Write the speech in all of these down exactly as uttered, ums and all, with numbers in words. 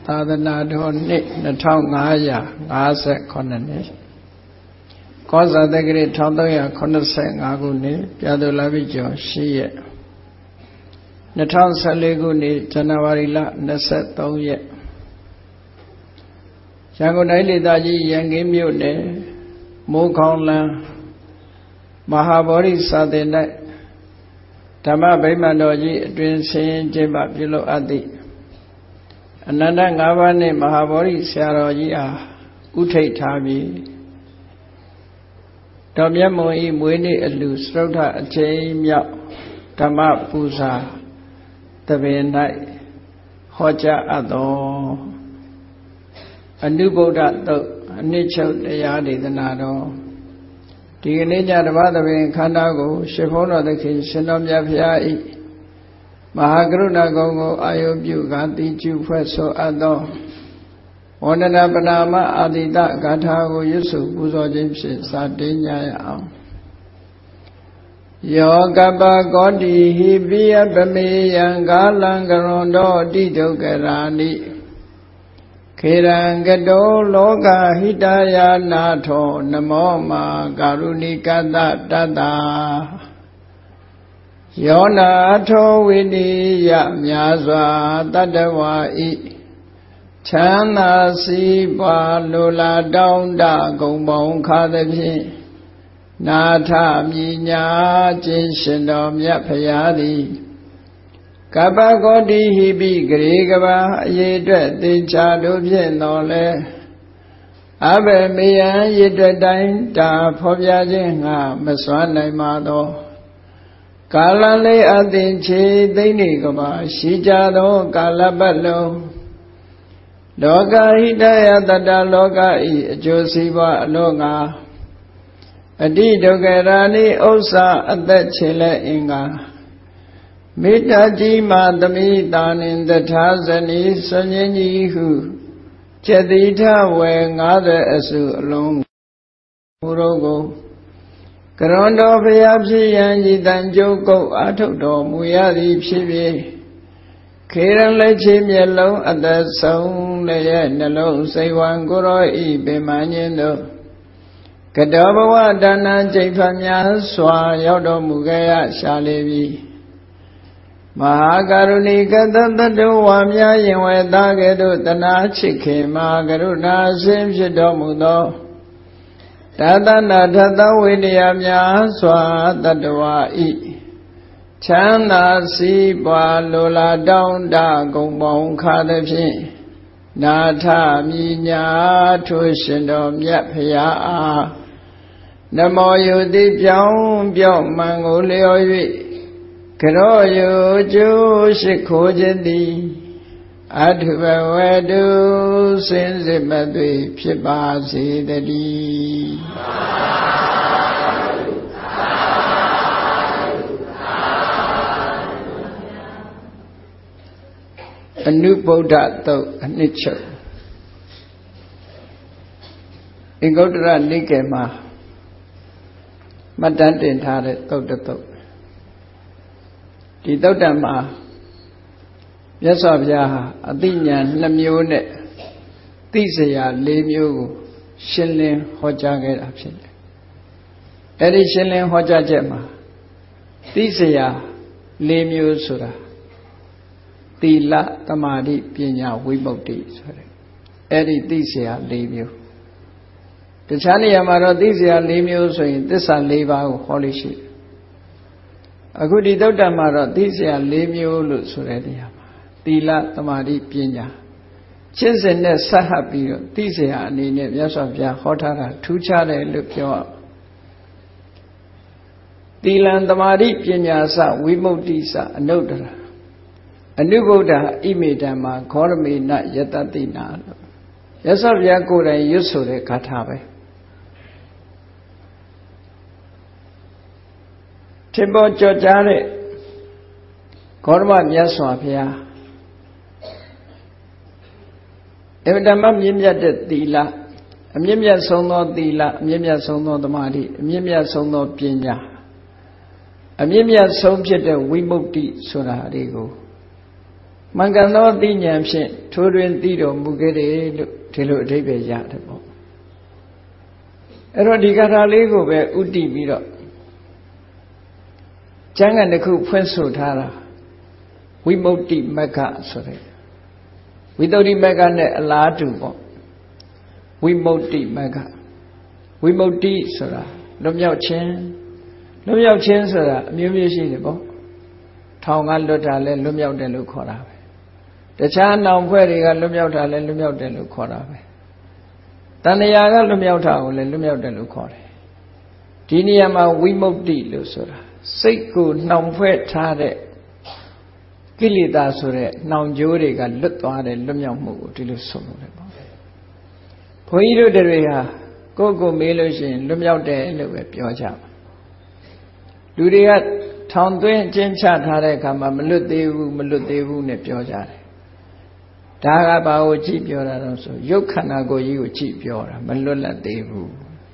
သာသနာတော်နှစ်နှစ်ထောင်ငါးရာငါးဆယ်ခုနှစ်ကောဇာတက္ကရာတစ်ထောင်သုံးရာခုနှစ်ဆယ်ငါးခုနှစ်ပြာသူလပိကျော်ရှစ်ရက်နှစ်ထောင်ဆယ်လေးခုနှစ်ဇန်နဝါရီလနှစ်ဆယ်သုံးရက်ရန်ကုန်တိုင်းဒေသကြီးရန်ကင်းမြို့နယ်မိုးခေါင်လန်းမဟာဗောဓိစာသင်တိုက်ဓမ္မဗိမာန်တော်ကြီးအတွင်ဆင်းကျင်းပပြုလုပ်အပ်သည့်အနန္တငါးပါးနှင့်မဟာဗောဓိဆရာတော်ကြီးအားဥထိတ်ထားပြီးတော်မြတ်မွန်ဤမွေးနေ့အလှစတုထအချိန်မြောက်ဓမ္မပူဇာတပင်၌ဟောကြားအပ်သောအနုဗုဒ္ဓသုတ်အနှစ်ချုပ်တရားဒေသနာတော်ဒီကနေ့ညတပတ်သဘင်ခန္ဓာကိုရှင်ဘုန်းတော်သခင်ရှင်တော်မြတ်ဖျားဤမဟာကရုဏာကုံကိုအာယုပြုကာတိကျုဖွဲ့ဆိုအပ်သောဝန္ဒနာပနာမအာတိတဂါထာကိုရွတ်ဆိုပူဇော်ခြင်းဖြင့်စတင်ကြရအောင်ယောကပကောတိဟိပိယပမေယံကာလံကရွန်တော်တိဒုက္ခရာနိခေရံကတောလောကဟိတယာနာထောနမောမာကာရုဏိကတတတ္တာယောနာထောဝိနိယမြာစွာတတ္တဝါဤချမ်းသာစီးပွားလိုလားတောင်းတဂုံပေါင်းခါသဖြင့်နာထမြညာခြင်းရှင်တော်မြတ်ဖရာသည်ကပ္ပကောတိဟိပိဂရေကဘာအရေးအတွက်သင်္ချာတို့ဖြင့်တော်လဲအဘယ်မေယံရည်အတွက်တိုင်းတာဖော်ပြခြင်းငါမစွမ်းနိုင်ပါသောကာလလေးအသင်ချေသိမ့်နေကဘာရှိကြသောကာလပတ်လုံးလောကဟိတယတတလောကဤအကျိုးစီးပွားအလို့ငါအတိဒုက္ခရာနိဥစ္စာအသက်ချေလက်အင်္ဂါမေတ္တာကြီးမှသမိတာနှင့်တထာဇနီဆွန်ញင်းကြီးဟုကျက်တိထဝယ်ငါးဆယ်အစုအလုံးဘုရောကိုကရွန်တော်ဖျားဖြစ်ရန်ဤတန်ကြုတ်ကုတ်အာထုတ်တော်မူရသည်ဖြစ်ဖြစ်ခေရန်လက်ချေမျက်လုံးအသက်ဆုံးလည်းရဲ့နှလုံးစိတ်ဝံကိုရောဤပင်မညင်းတို့ကတောဘဝဒါနကျိတ်ဖတ်များစွာရောက်တော်မူခဲ့ရရှာလေပြီမဟာကရုဏီကတတ္တဝါများရင်ဝဲသားကဲ့သို့တနာချစ်ခင်မဟာကရုဏာရှင်ဖြစ်တော်မူသောတသနာထသဝိနည်းများစွာတတ္တဝါဤချမ်းသာစီးပွားလိုလားတောင်းတဂုံပေါင်းခါသဖြင့်နာထမြညာထိုရှင်တော်မြတ်ဖရာအားနမောယုတိပြောင်းပြောင်းမှန်ကိုလျော်၍ကရောယုကျိုးရှိခိုးခြင်းသည်အထုဘဝတုစင်စစ်မသွေဖြစ်ပါစေတည်းအနုဗုဒ္ဓသုတ်အနှစ်ချုပ်အင်္ဂုတ္တရနိကေမှာမှတ်တမ်းတင်ထားတဲ့သုတ်တသုတ်ဒီသုတ်တံမှာမြတ်စွာဘုရားဟာအသိဉာဏ်နှစ်မျိုးနဲ့သိစရာလေးမျိုးကိုရှင်းလင်းဟောကြားခဲ့တာဖြစ်တယ်။အဲဒီရှင်းလင်းဟောကြားချက်မှာသိစရာလေးမျိုးဆိုတာသီလသမာဓိပညာဝိမု ക്തി ဆိုတဲ့အဲ့ဒီသိစရာ၄မျိုးတခြားနေရာမှာတော့သိစရာ၄မျိုးဆိုရင်သစ္စာ၄ပါးကိုဟောလို့ရှိတယ်အခုဒီသုတ္တမှာတော့သိစရာ၄မျိုးလို့ဆိုတဲ့နေရာမှာသီလသမာဓိပညာရှင်းစင်နဲ့ဆက်ဟပ်ပြီးတော့သိစရာအနေနဲ့မြတ်စွာဘုရားဟောထားတာထူးခြားတယ်လို့ပြောအောင်သီလံသမာဓိပညာစဝိမု ക്തി စအနုတ္တရာအနုဗုဒ္ဓဣမေတံမှာခောရမေနယတတိနာလို့ရသော်ဘုရားကိုယ်တိုင်ရွတ်ဆိုတဲ့ဂါထာပဲထင်ပေါ်ကြော်ကြားတဲ့ခောရမမြတ်စွာဘုရားအဗဓမ္မမြင့်မြတ်တဲ့သီလအမြင့်မြတ်ဆုံးသောသီလအမြင့်မြတ်ဆုံးသောသမာဓိအမြင့်မြတ်ဆုံးသောပညာအမြင့်မြတ်ဆုံးဖြစ်တဲ့ဝိမု ക്തി ဆိုတာတွေကိုမှန်ကန်သောသိဉာဏ်ဖြင့်ထိုးတွင်သိတော်မူခဲ့တယ်လို့ဒီလိုအဓိပ္ပာယ်ရတယ်ပေါ့အဲ့တော့ဒီကထာလေးကိုပဲဥတည်ပြီးတော့ကျမ်းဂန်တစ်ခုဖွင့်ဆိုထားတာဝိမု ക്തി မဂ္ဂဆိုတဲ့ဝိသုဒ္ဓိမဂ္ဂနဲ့အလားတူပေါ့ဝိမု ക്തി မဂ္ဂဝိမု ക്തി ဆိုတာလွတ်မြောက်ခြင်းလွတ်မြောက်ခြင်းဆိုတာအမျိုးမျိုးရှိတယ်ပေါ့ထောင်ကလွတ်တာလဲလွတ်မြောက်တယ်လို့ခေါ်တာပဲတခြားနောင်ဖွဲ့တွေကလွတ်မြောက်တာလဲလွတ်မြောက်တယ်လို့ခေါ်တာပဲတဏှာကလွတ်မြောက်တာကိုလဲလွတ်မြောက်တယ်လို့ခေါ်တယ်ဒီနေရာမှာဝိမု ക്തി လို့ဆိုတာစိတ်ကိုနှောင်ဖွဲ့ထားတဲ့ကိလေသာဆိုတဲ့နှောင်ကြိုးတွေကလွတ်သွားတဲ့လွတ်မြောက်မှုကိုဒီလိုဆိုလို့တယ်ပေါ့ဘုန်းကြီးတို့တွေဟာကိုယ့်ကိုမေးလို့ရှိရင်လွတ်မြောက်တယ်လို့ပဲပြောကြပါလူတွေကထောင်သွင်းအကျဉ်းချထားတဲ့အခါမှာမလွတ်သေးဘူးမလွတ်သေးဘူးနဲ့ပြောကြတယ်ဒါကဘာကိုကြည့်ပြောတာတော့ဆိုရုပ်ခန္ဓာကိုယ်ကြီးကိုကြည့်ပြောတာမလွတ်လပ်သေးဘူး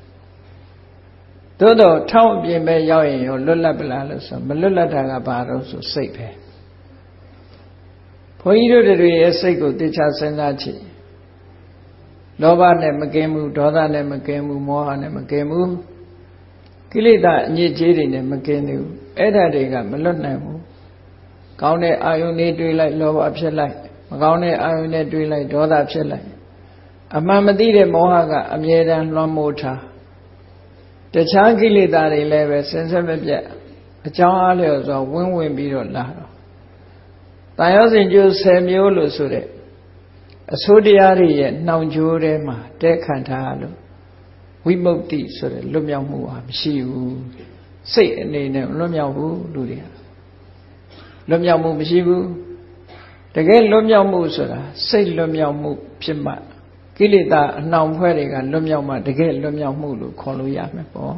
သို့တော့ထောင်အပြင်ပဲရောက်ရင်ရောလွတ်လပ်ပလားလို့ဆိုမလွတ်လပ်တာကဘာတော့ဆိုစိတ်ပဲဘုန်းကြီးတို့တွေရဲ့စိတ်ကိုသိချစဉ်းစားကြည့်လောဘနဲ့မကင်းဘူးဒေါသနဲ့မကင်းဘူးမောဟနဲ့မကင်းဘူးကိလေသာအညစ်အကြေးတွေနဲ့မကင်းသေးဘူးအဲ့ဒါတွေကမလွတ်နိုင်ဘူးကောင်းတဲ့အာယုန်တွေတွေးလိုက်လောဘဖြစ်လိုက်မကောင်းတဲ့အာယုန်တွေတွေးလိုက်ဒေါသဖြစ်လိုက်အမှန်မသိတဲ့မောဟကအမြဲတမ်းလွှမ်းမိုးထားတခြားကိလေသာတွေလည်းပဲစင်ဆက်မပြတ်အကြောင်းအားလျော်စွာဝင်းဝင်ပြီးတော့လာတော့တန်ရောစဉ်ကျိုးဆယ်မျိုးလို့ဆိုတဲ့အဆိုးတရားတွေရဲ့နှောင်ကြိုးထဲမှာတဲခံထားလို့ဝိမု ക്തി ဆိုတဲ့လွတ်မြောက်မှုဟာမရှိဘူးစိတ်အနေနဲ့လွတ်မြောက်ဘူးလူတွေလွတ်မြောက်မှုမရှိဘူးတကယ်လွတ်မြောက်မှုဆိုတာစိတ်လွတ်မြောက်မှုဖြစ်မှကိလေသာအနှောင်ဖွဲ့တွေကလွတ်မြောက်မှတကယ်လွတ်မြောက်မှုလို့ခေါ်လို့ရမယ်ပေါ့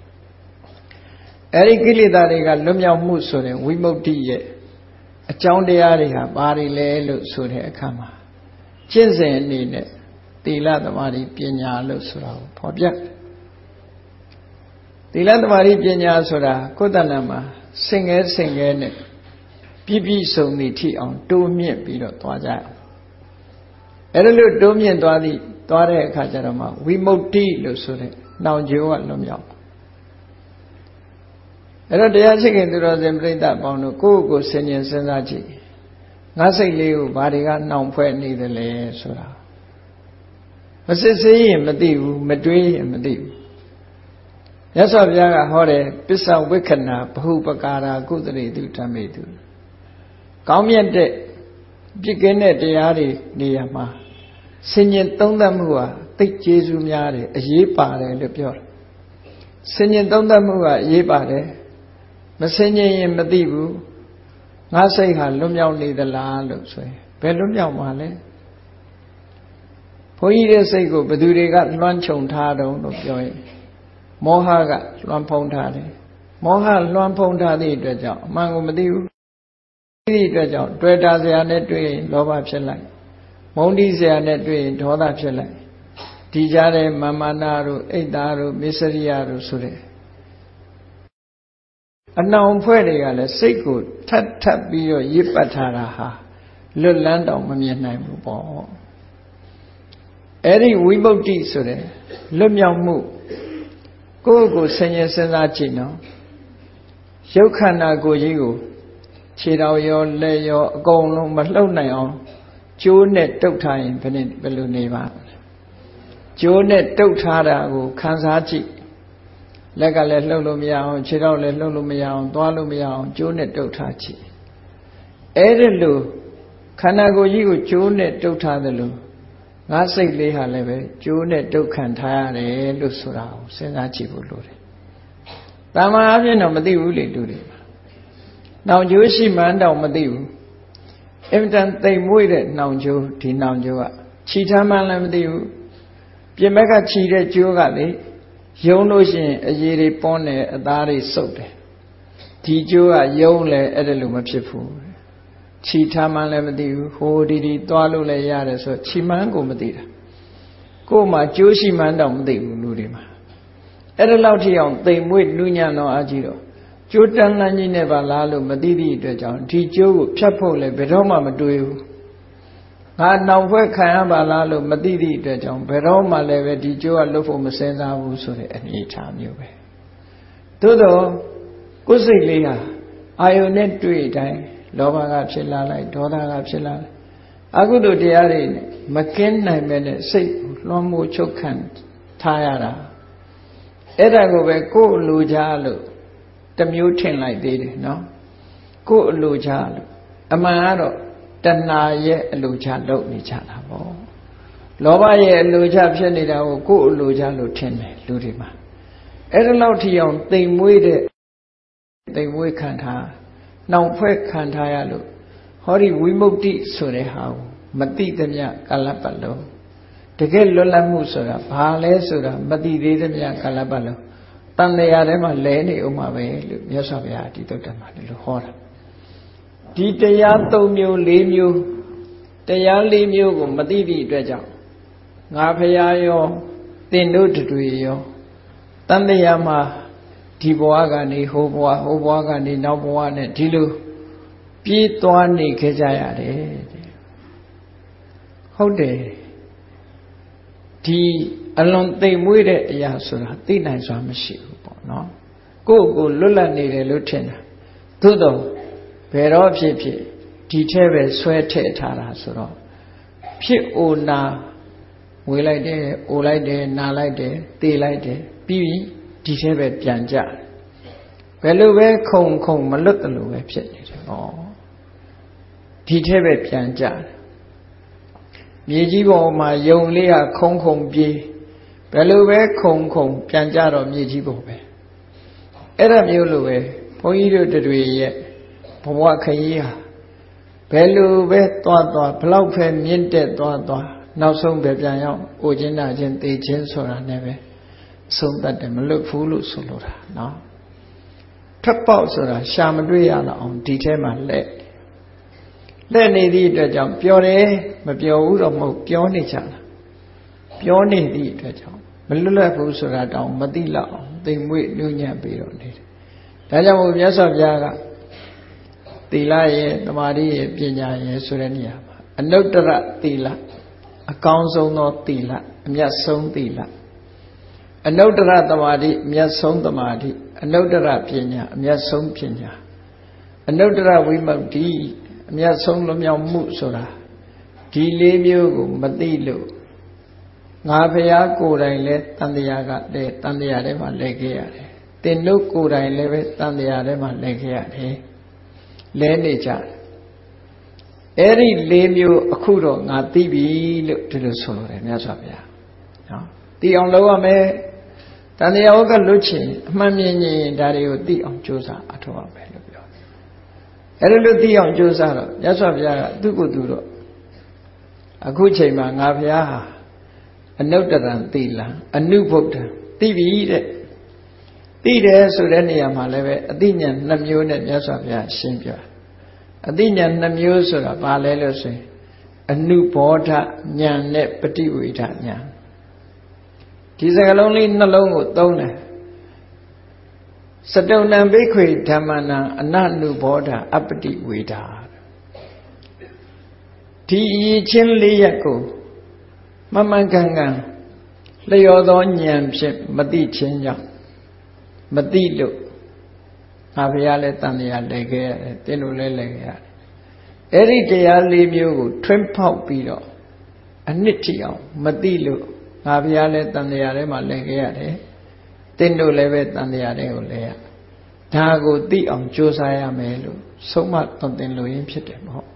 အဲဒီကိလေသာတွေကလွတ်မြောက်မှုဆိုတဲ့ဝိမု ക്തി ရဲ့အကြောင်းတရားတွေဟာဘာတွေလဲလို့ဆိုတဲ့အခါမှာကျင့်စဉ်အနေနဲ့သီလသမာဓိပညာလို့ဆိုတာကိုဖော်ပြသီလသမာဓိပညာဆိုတာကိုယ်တဏ္ဍာမှာစင်ငဲစင်ငဲနဲ့ပြည့်ပြည့်စုံသည့်ထိအောင်တိုးမြင့်ပြီးတော့သွားကြအောင်အဲ့ဒါလို့တိုးမြင့်သွားသည့်သွားတဲ့အခါကျတော့မှဝိမု ക്തി လို့ဆိုတဲ့နှောင်ကြိုးကလွတ်မြောက်အဲ့တော့တရားချစ်ခင်သူတော်စင်ပြိဿပေါင်းတို့ကိုယ့်ကိုယ်ဆင်ញင်စဉ်းစားကြည့်ငါစိတ်လေးကိုဘာတွေကနှောင်ဖွဲ့နေသလဲဆိုတာမစစ်ဆေးရင်မသိဘူးမတွေးရင်မသိဘူးမြတ်စွာဘုရားကဟောတယ်ပစ္စဝိက္ခဏဘဟုပကာရာကုသရေတုဓမ္မေတုကောင်းမြတ်တဲ့ပြည့်ကင်းတဲ့တရားတွေနေရာမှာဆင်ញင်သုံးသပ်မှုဟာသိကျေစုများတယ်အရေးပါတယ်လို့ပြောတယ်ဆင်ញင်သုံးသပ်မှုကအရေးပါတယ်မဆင်ញင်ရင်မသိဘူးငါစိတ်ဟာလွတ်မြောက်နေသလားလို့ဆိုရင်ဘယ်လွတ်မြောက်မှာလဲဘုန်းကြီးရဲ့စိတ်ကိုဘယ်သူတွေကလွှမ်းခြုံထားတုံးလို့ပြောရင်မောဟကလွှမ်းဖုံးထားတယ်မောဟလွှမ်းဖုံးထားသည့်အတွက်ကြောင့်အမှန်ကိုမသိဘူးဒီအတွက်ကြောင့်တွေ့တာစရာနဲ့တွေ့ရင်လောဘဖြစ်လိုက်မုန်းတီးစရာနဲ့တွေ့ရင်ဒေါသဖြစ်လိုက်ဒီကြားတဲ့မာမနာတို့အိတ်သားတို့မစ္စရိယတို့ဆိုတဲ့အနှောင်ဖွဲ့တွေကလည်းစိတ်ကိုထပ်ထပ်ပြီးတော့ရစ်ပတ်ထားတာဟာလွတ်လန်းတောင်မမြင်နိုင်ဘူးပေါ့အဲ့ဒီဝိမု ക്തി ဆိုတဲ့လွတ်မြောက်မှုကိုယ့်ကိုယ်ဆင်ញင်စဉ်းစားကြည့်နော်ရုပ်ခန္ဓာကိုယ်ကြီးကိုခြေတော်ရောလက်ရောအကုန်လုံးမလှုပ်နိုင်အောင်ကြိုးနဲ့တုပ်ထားရင်ဘယ်နဲ့ဘယ်လိုနေပါကြိုးနဲ့တုပ်ထားတာကိုခံစားကြည့်လက်ကလည်းလှုပ်လို့မရအောင်ခြေတော်လည်းလှုပ်လို့မရအောင်သွားလို့မရအောင်ကြိုးနဲ့တုပ်ထားကြည့်အဲ့ဒီလိုခန္ဓာကိုယ်ကြီးကိုကြိုးနဲ့တုပ်ထားသလိုငါစိတ်လေးဟာလည်းပဲကြိုးနဲ့တုပ်ခံထားရတယ်လို့ဆိုတာကိုစဉ်းစားကြည့်ဖို့လိုတယ်။တာမန်အပြင်တော့မသိဘူးလေလူတွေ။နှောင်ကြိုးရှိမှန်းတော့မသိဘူး။အင်တန်သိမ်မွေ့တဲ့နှောင်ကြိုးဒီနှောင်ကြိုးကခြိထားမှန်းလည်းမသိဘူး။ပြင်ဘက်ကခြိတဲ့ကြိုးကလေယုံလို့ရှိရင်အရည်တွေပွန်းတယ်အသားတွေစုပ်တယ်။ဒီကြိုးကယုံလဲအဲ့ဒါလိုမဖြစ်ဘူး။ခြိထားမှန်းလည်းမသိဘူးဟိုဒီဒီသွားလို့လည်းရတယ်ဆိုခြိမှန်းကိုမသိတာကိုယ်မှာကြိုးရှိမှန်းတော့မသိဘူးလူတွေမှာအဲ့ဒါလောက်ထိအောင်သိမ်မွေ့နူးညံ့တော့အကြည့်တော့ကျိုးတန်းလန်းကြီးနဲ့ပါလားလို့မသိသည့်အတွက်ကြောင့်ဒီကျိုးကိုဖြတ်ဖို့လည်းဘယ်တော့မှမတွေးဘူးငါနောင်ဖွဲ့ခံရပါလားလို့မသိသည့်အတွက်ကြောင့်ဘယ်တော့မှလည်းပဲဒီကျိုးကလွတ်ဖို့မစင်စားဘူးဆိုတဲ့အနေအထားမျိုးပဲသို့တော့ကိုယ်စိတ်လေးဟာအာယုန်နဲ့တွေ့တိုင်းလောဘကဖြစ်လာလိုက်ဒေါသကဖြစ်လာလိုက်အကုသိုလ်တရားတွေမကင်းနိုင်မဲ့နဲ့စိတ်လွှမ်းမိုးချုပ်ခံထားရတာအဲ့ဒါကိုပဲကိုယ်အလိုချလို့တမျိုးထင်လိုက်သေးတယ်နော်ကိုယ်အလိုချလို့အမှန်ကတော့တဏှာရဲ့အလိုချလုပ်နေကြတာပေါ့လောဘရဲ့အလိုချဖြစ်နေတာကိုကိုယ်အလိုချလို့ထင်တယ်လူတွေမှာအဲ့ဒါလောက်ထိအောင်တိမ်မွေးတဲ့တိမ်မွေးခံထားနှောင်ဖွဲ့ခံထားရလို့ဟောဒီဝိမု ക്തി ဆိုတဲ့ဟာကိုမသိသမျှကာလပတ်လုံးတကယ်လွတ်လပ်မှုဆိုတာဘာလဲဆိုတာမသိသေးသမျှကာလပတ်လုံးတန်တရားထဲမှာလဲနေအောင်ပါပဲလို့မြတ်စွာဘုရားဒီတုတ်တမှာဒီလိုဟောတာဒီတရား၃မျိုး၄မျိုးတရား၄မျိုးကိုမသိသည့်အတွက်ကြောင့်ငါဖရာရောသင်တို့တွေရောတန်တရားမှာဒီဘဝကနေဟိုဘဝဟိုဘဝကနေနောက်ဘဝနဲ့ဒီလိုပြေးသွားနေခဲ့ကြရတယ်ဟုတ်တယ်ဒီအလွန်သိမ်မွေးတဲ့အရာဆိုတာသိနိုင်စွာမရှိဘူးပေါ့နော်ကိုယ့်ကိုလွတ်လပ်နေတယ်လို့ထင်တာသို့တော့ဘယ်တော့ဖြစ်ဖြစ်ဒီထဲပဲဆွဲထည့်ထားတာဆိုတော့ဖြစ်အိုနာဝေးလိုက်တယ်အိုလိုက်တယ်နာလိုက်တယ်တေးလိုက်တယ်ပြီးပြီးဒီထဲပဲပြန်ကြတယ်ဘယ်လိုပဲခုံခုံမလွတ်တယ်လို့ပဲဖြစ်နေတယ်ဩဒီထဲပဲပြန်ကြတယ်မြေကြီးပေါ်မှာယုံလေးကခုံခုံပြေးဘယ်လိုပဲခုံခုံပြန်ကြတော့မြေကြီးပေါ်ပဲအဲ့ဒါမျိုးလိုပဲဘုန်းကြီးတို့တွေရဲ့ဘဝခရီးဟာဘယ်လိုပဲသွားသွားဘလောက်ပဲမြင့်တက်သွားသွားနောက်ဆုံးပဲပြန်ရောက်အိုခြင်းနာခြင်းသိခြင်းဆိုတာနဲ့ပဲအဆုံးသတ်တယ်မလွတ်ဘူးလို့ဆိုလိုတာနော်ထပ်ပေါက်ဆိုတာရှာမတွေ့ရတော့အောင်ဒီထဲမှာလက်လက်နေသည့်အတွက်ကြောင့်ပျော်တယ်မပျော်ဘူးတော့မဟုတ်ပြောနေကြတာပြောနေသည့်အတွက်ကြောင့်မလွတ်လပ်ဘူးဆိုတာတောင်မသိလောက်အောင်သိမ်မွေ့ညှို့ညံ့ပြီးတော့နေတယ်ဒါကြောင့်မို့မြတ်စွာဘုရားကသီလရဲ့သမာဓိရဲ့ပညာရဲ့ဆိုတဲ့နေရာမှာအနုတ္တရသီလအကောင်းဆုံးသောသီလအမြတ်ဆုံးသီလအနုတ္တရသမာဓိအမြတ်ဆုံးသမာဓိအနုတ္တရပညာအမြတ်ဆုံးပညာအနုတ္တရဝိမု ക്തി အမြတ်ဆုံးလွတ်မြောက်မှုဆိုတာဒီလေးမျိုးကိုမသိလို့ငါဖရာကိုယ်တိုင်လည်းတန်တရားကလည်းတန်တရားထဲမှာလဲခဲ့ရတယ်တင်တို့ကိုယ်တိုင်လည်းပဲတန်တရားထဲမှာလဲခဲ့ရတယ်လဲနေကြတယ်အဲ့ဒီလေးမျိုးအခုတော့ငါသိပြီလို့ဒီလိုဆိုလိုတယ်မြတ်စွာဘုရားနော်သိအောင်လုပ်ရမယ်တန်တရားဝကလွတ်ချင်အမှန်မြင်ရင်ဒါတွေကိုသိအောင်ကြိုးစားအထောက်အမယ်လို့ပြောတယ်အဲ့ဒီလိုသိအောင်ကြိုးစားတော့မြတ်စွာဘုရားကသူ့ကိုယ်သူတော့အခုချိန်မှာငါဘုရားဟာအနုတ္တရံသီလံအနုဗုဒ္ဓံသိပြီတဲ့သိတယ်ဆိုတဲ့နေရာမှာလည်းပဲအသိဉာဏ်နှစ်မျိုးနဲ့မြတ်စွာဘုရားရှင်းပြအသိဉာဏ်နှစ်မျိုးဆိုတာဘာလဲလို့ဆိုရင်အနုဘောဓဉာဏ်နဲ့ပฏิဝေဒဉာဏ်ဒီစကားလုံးလေးနှလုံးကိုသုံးတယ်စတုဏ္ဏဘိက္ခွေဓမ္မနံအနနုဘောဓအပฏิဝေဒဒီအရေးချင်းလေးရက်ကိုမမှန်ကန်ကန်လျော်သောဉာဏ်ဖြင့်မသိခြင်းကြောင့်မသိလို့ငါဘုရားလည်းတန်တရားလဲခဲ့ရတယ်တင်းတို့လည်းလဲခဲ့ရတယ်အဲ့ဒီတရားလေးမျိုးကိုထွန်းဖောက်ပြီးတော့အနှစ်ထိအောင်မသိလို့ငါဘုရားလည်းတန်တရားထဲမှာလဲခဲ့ရတယ်တင်းတို့လည်းပဲတန်တရားထဲကိုလဲရဒါကိုသိအောင်ကြိုးစားရမယ်လို့ဆုံးမသွန်သင်လိုရင်းဖြစ်တယ်မဟုတ်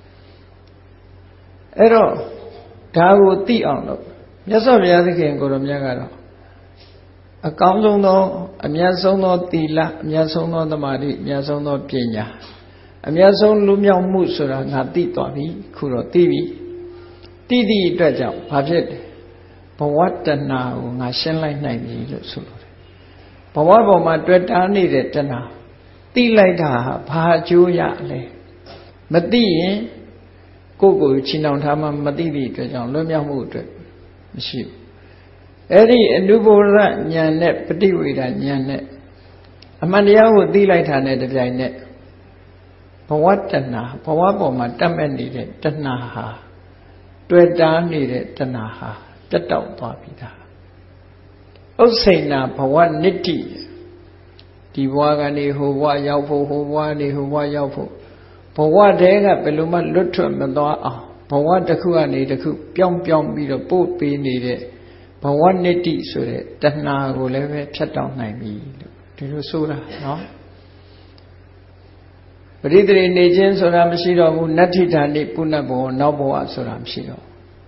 အဲ့တော့ဒါကိုသိအောင်လို့မြတ်စွာဘုရားသခင်ကိုရောမြတ်ကတော့အကောင်းဆုံးသောအမြတ်ဆုံးသောသီလအမြတ်ဆုံးသောသမာဓိအမြတ်ဆုံးသောပညာအမြတ်ဆုံးလူမြောက်မှုဆိုတာငါသိသွားပြီခုတော့သိပြီသိသည့်အတွက်ကြောင့်ဘာဖြစ်လဲဘဝတဏှာကိုငါရှင်းလိုက်နိုင်ပြီလို့ဆိုလိုတယ်ဘဝပေါ်မှာတွေ့တာနေတဲ့တဏှာသိလိုက်တာဘာအကျိုးရလဲမသိရင်ကိုယ့်ကိုယ်ချီနှောင်ထားမှမသိသည့်အတွက်ကြောင့်လွတ်မြောက်မှုအတွက်မရှိဘူးအဲ့ဒီအနုဘောဓဉာဏ်နဲ့ပฏิဝေဒဉာဏ်နဲ့အမှန်တရားကိုသိလိုက်တာနဲ့တပြိုင်နက်ဘဝတဏှာဘဝပေါ်မှာတတ်မဲ့နေတဲ့တဏှာဟာတွေ့တာနေတဲ့တဏှာဟာပြတ်တောက်သွားပြီသားဥစ္စေနာဘဝနိတ္တိဒီဘဝကနေဟိုဘဝရောက်ဖို့ဟိုဘဝနေဟိုဘဝရောက်ဖို့ဘဝတည်းကဘယ်လိုမှလွတ်ထွက်မသွားအောင်ဘဝတစ်ခုကနေတစ်ခုပြောင်းပြောင်းပြီးတော့ပို့ပေးနေတဲ့ဘဝနိတ္တိဆိုတဲ့တဏှာကိုလည်းပဲဖြတ်တောက်နိုင်ပြီလို့ဒီလိုဆိုတာနော်ပရိသေနေခြင်းဆိုတာမရှိတော့ဘူးနတ္ထိဌာနိပုဏ္ဏဘောနောက်ဘဝဆိုတာမရှိတော့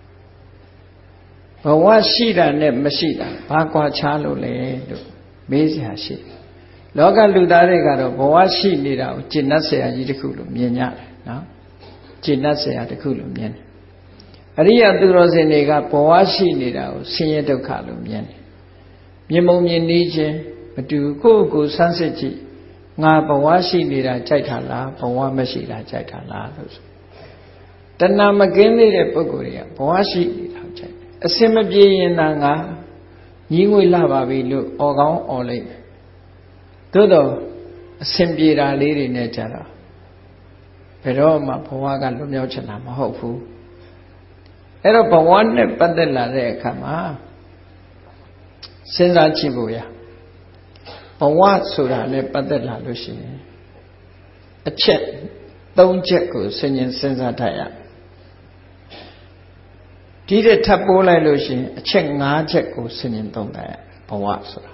ဘဝရှိတာနဲ့မရှိတာဘာကွာခြားလို့လဲလို့မေးစရာရှိတယ်လောကလူသားတွေကတော့ဘဝရှိနေတာကိုကျင့်တတ်เสียကြီးတစ်ခုလို့မြင်ကြတယ်နော်ကျင့်တတ်เสียတစ်ခုလို့မြင်တယ်အရိယသူတော်စင်တွေကဘဝရှိနေတာကိုဆင်းရဲဒုက္ခလို့မြင်တယ်မြင်မုံမြင်နေခြင်းမတူကိုယ့်ကိုယ်ဆန်းစစ်ကြည့်ငါဘဝရှိနေတာကြိုက်တာလားဘဝမရှိတာကြိုက်တာလားလို့ဆိုတဏှာမကင်းသေးတဲ့ပုဂ္ဂိုလ်တွေကဘဝရှိနေတာကြိုက်တယ်အစင်မပြေရင်သာငါညီးငွေလာပါပြီလို့អော်ကောင်းអော်လိုက်သို့တော့အစင်ပြေတာလေးတွေနဲ့ကြတော့ဘယ်တော့မှဘဝကလွတ်မြောက်ချင်တာမဟုတ်ဘူးအဲ့တော့ဘဝနဲ့ပတ်သက်လာတဲ့အခါမှာစဉ်းစားကြည့်ဖို့ရဘဝဆိုတာနဲ့ပတ်သက်လာလို့ရှိရင်အချက်သုံးချက်ကိုစဉ်းကျင်စဉ်းစားတတ်ရဒီတဲ့ထပ်ပိုးလိုက်လို့ရှိရင်အချက်၅ချက်ကိုစဉ်းကျင်သုံးတတ်ရဘဝဆိုတာ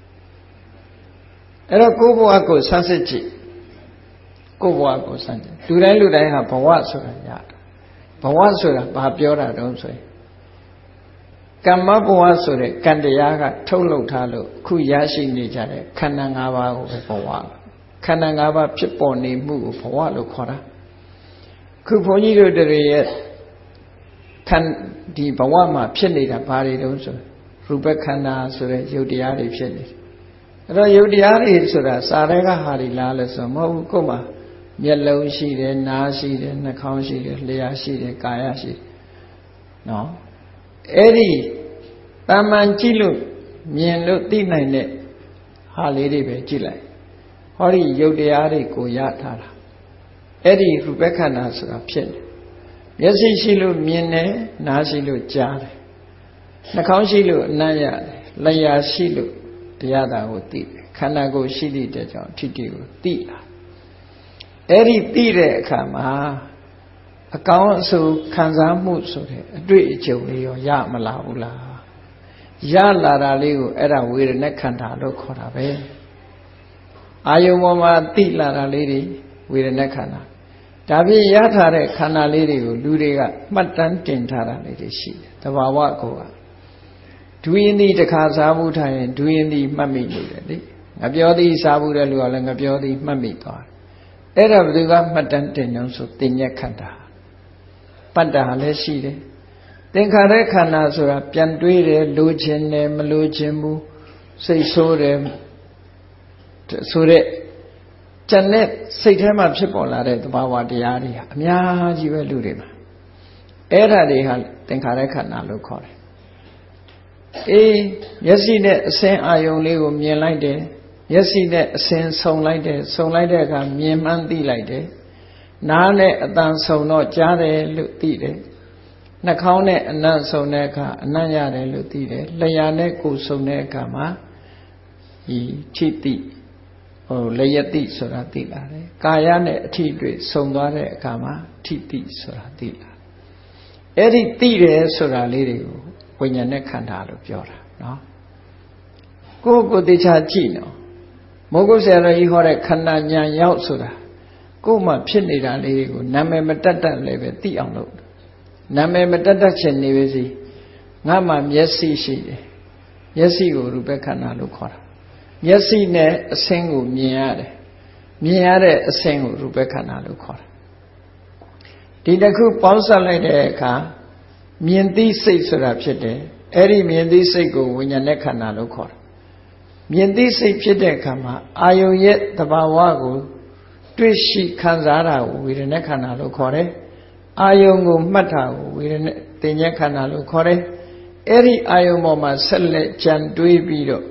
အဲ့တော့ကိုယ့်ဘဝကိုဆန်းစစ်ကြည့်ကိုယ့်ဘဝကိုဆန်းကြည့်လူတိုင်းလူတိုင်းဟာဘဝဆိုတာရတယ်ဘဝဆိုတာဘာပြောတာတုံးဆိုရင်ကမ္မဘဝဆိုတဲ့ကံတရားကထုတ်လုပ်ထားလို့ခုရရှိနေကြတဲ့ခန္ဓာ၅ပါးကိုပဲဘဝခန္ဓာ၅ပါးဖြစ်ပေါ်နေမှုကိုဘဝလို့ခေါ်တာခုဘုန်းကြီးတို့တွေရဲ့ခန္ဒီဘဝမှာဖြစ်နေတာဘာတွေတုံးဆိုရူပခန္ဓာဆိုတဲ့ယုတ်တရားတွေဖြစ်နေတယ်အဲ့တော့ယုတ်တရားတွေဆိုတာစာရဲကဟာတွေလားလို့ဆိုမဟုတ်ဘူးကိုယ်မှာမျက်လုံးရှိတယ်နားရှိတယ်နှာခေါင်းရှိတယ်လျှာရှိတယ်ကာယရှိတယ်နော်အဲ့ဒီတာမန်ကြည့်လို့မြင်လို့သိနိုင်တဲ့ဟာလေးတွေပဲကြည့်လိုက်ဟောဒီယုတ်တရားတွေကိုရထားတာအဲ့ဒီရူပခန္ဓာဆိုတာဖြစ်တယ်မျက်စိရှိလို့မြင်တယ်နားရှိလို့ကြားတယ်နှာခေါင်းရှိလို့အနံ့ရတယ်လျှာရှိလို့တရားတာကိုသိတယ်ခန္ဓာကိုယ်ရှိသည့်တဲ့ကြောင့်ထိတိကိုသိလာအဲ့ဒီသိတဲ့အခါမှာအကောင်းအဆိုးခံစားမှုဆိုတဲ့အတွေ့အကြုံလေးရောရမလာဘူးလားရလာတာလေးကိုအဲ့ဒါဝေဒနာခန္ဓာလို့ခေါ်တာပဲအာယုံပေါ်မှာသိလာတာလေးတွေဝေဒနာခန္ဓာဒါဖြင့်ရထားတဲ့ခန္ဓာလေးတွေကိုလူတွေကမှတ်တမ်းတင်ထားတာလေးတွေရှိတယ်တဘာဝကိုကဒွေရင်ဒီတစ်ခါစားမှုထားရင်ဒွေရင်ဒီမှတ်မိနေတယ်လေငပြောသည်စားမှုတဲ့လူကလည်းငပြောသည်မှတ်မိသွားတယ်အဲ့ဒါဘယ်သူကမှတ်တမ်းတင်လို့ဆိုတင်ညက်ခန္ဓာပတ္တာလည်းရှိတယ်သင်္ခါရခန္ဓာဆိုတာပြန်တွေးတယ်လိုချင်တယ်မလိုချင်ဘူးစိတ်ဆိုးတယ်ဆိုတဲ့ကျန်တဲ့စိတ်ထဲမှာဖြစ်ပေါ်လာတဲ့သဘာဝတရားတွေဟာအများကြီးပဲလူတွေမှာအဲ့ဒါတွေဟာသင်္ခါရခန္ဓာလို့ခေါ်တယ်အေးမျက်စိနဲ့အစင်းအာယုံလေးကိုမြင်လိုက်တယ်မျက်စိနဲ့အစင်းဆုံလိုက်တယ်ဆုံလိုက်တဲ့အခါမြင်မှန်းသိလိုက်တယ်နားနဲ့အတန်ဆုံတော့ကြားတယ်လို့သိတယ်နှာခေါင်းနဲ့အနံ့ဆုံတဲ့အခါအနံ့ရတယ်လို့သိတယ်လျှာနဲ့ကိုယ်ဆုံတဲ့အခါမှာဒီထိတိဟိုလယတိဆိုတာသိလာတယ်ကာယနဲ့အထိတွေ့ဆုံသွားတဲ့အခါမှာထိတိဆိုတာသိလာအဲ့ဒီသိတယ်ဆိုတာလေးတွေကိုဝိညာဉ်နဲ့ခန္ဓာလို့ပြောတာနော်ကိုယ့်ကိုယ်တေချာကြည့်နော်မိုးကုတ်ဆရာတော်ကြီးဟောတဲ့ခန္ဓာဉာဏ်ရောက်ဆိုတာကိုယ်မှဖြစ်နေတာလေးတွေကိုနာမည်မတတ်တတ်လည်းပဲသိအောင်လုပ်နာမည်မတတ်တတ်ချင်နေပါစေငါမှမျက်စိရှိတယ်မျက်စိကိုရူပခန္ဓာလို့ခေါ်တာမျက်စိနဲ့အဆင်းကိုမြင်ရတယ်မြင်ရတဲ့အဆင်းကိုရူပခန္ဓာလို့ခေါ်တာဒီတစ်ခုပေါင်းစပ်လိုက်တဲ့အခါမြင်သိစိတ်ဆိုတာဖြစ်တယ်အဲ့ဒီမြင်သိစိတ်ကိုဝိညာဉ်နဲ့ခန္ဓာလို့ခေါ်တာမြင်သိစိတ်ဖြစ်တဲ့အခါမှာအာယုံရဲ့သဘာဝကိုတွေ့ရှိခံစားတာကိုဝေဒနာခန္ဓာလို့ခေါ်တယ်အာယုံကိုမှတ်တာကိုဝေဒနာတင်ညက်ခန္ဓာလို့ခေါ်တယ်အဲ့ဒီအာယုံပေါ်မှာဆက်လက်ကြံတွေးပြီးတော့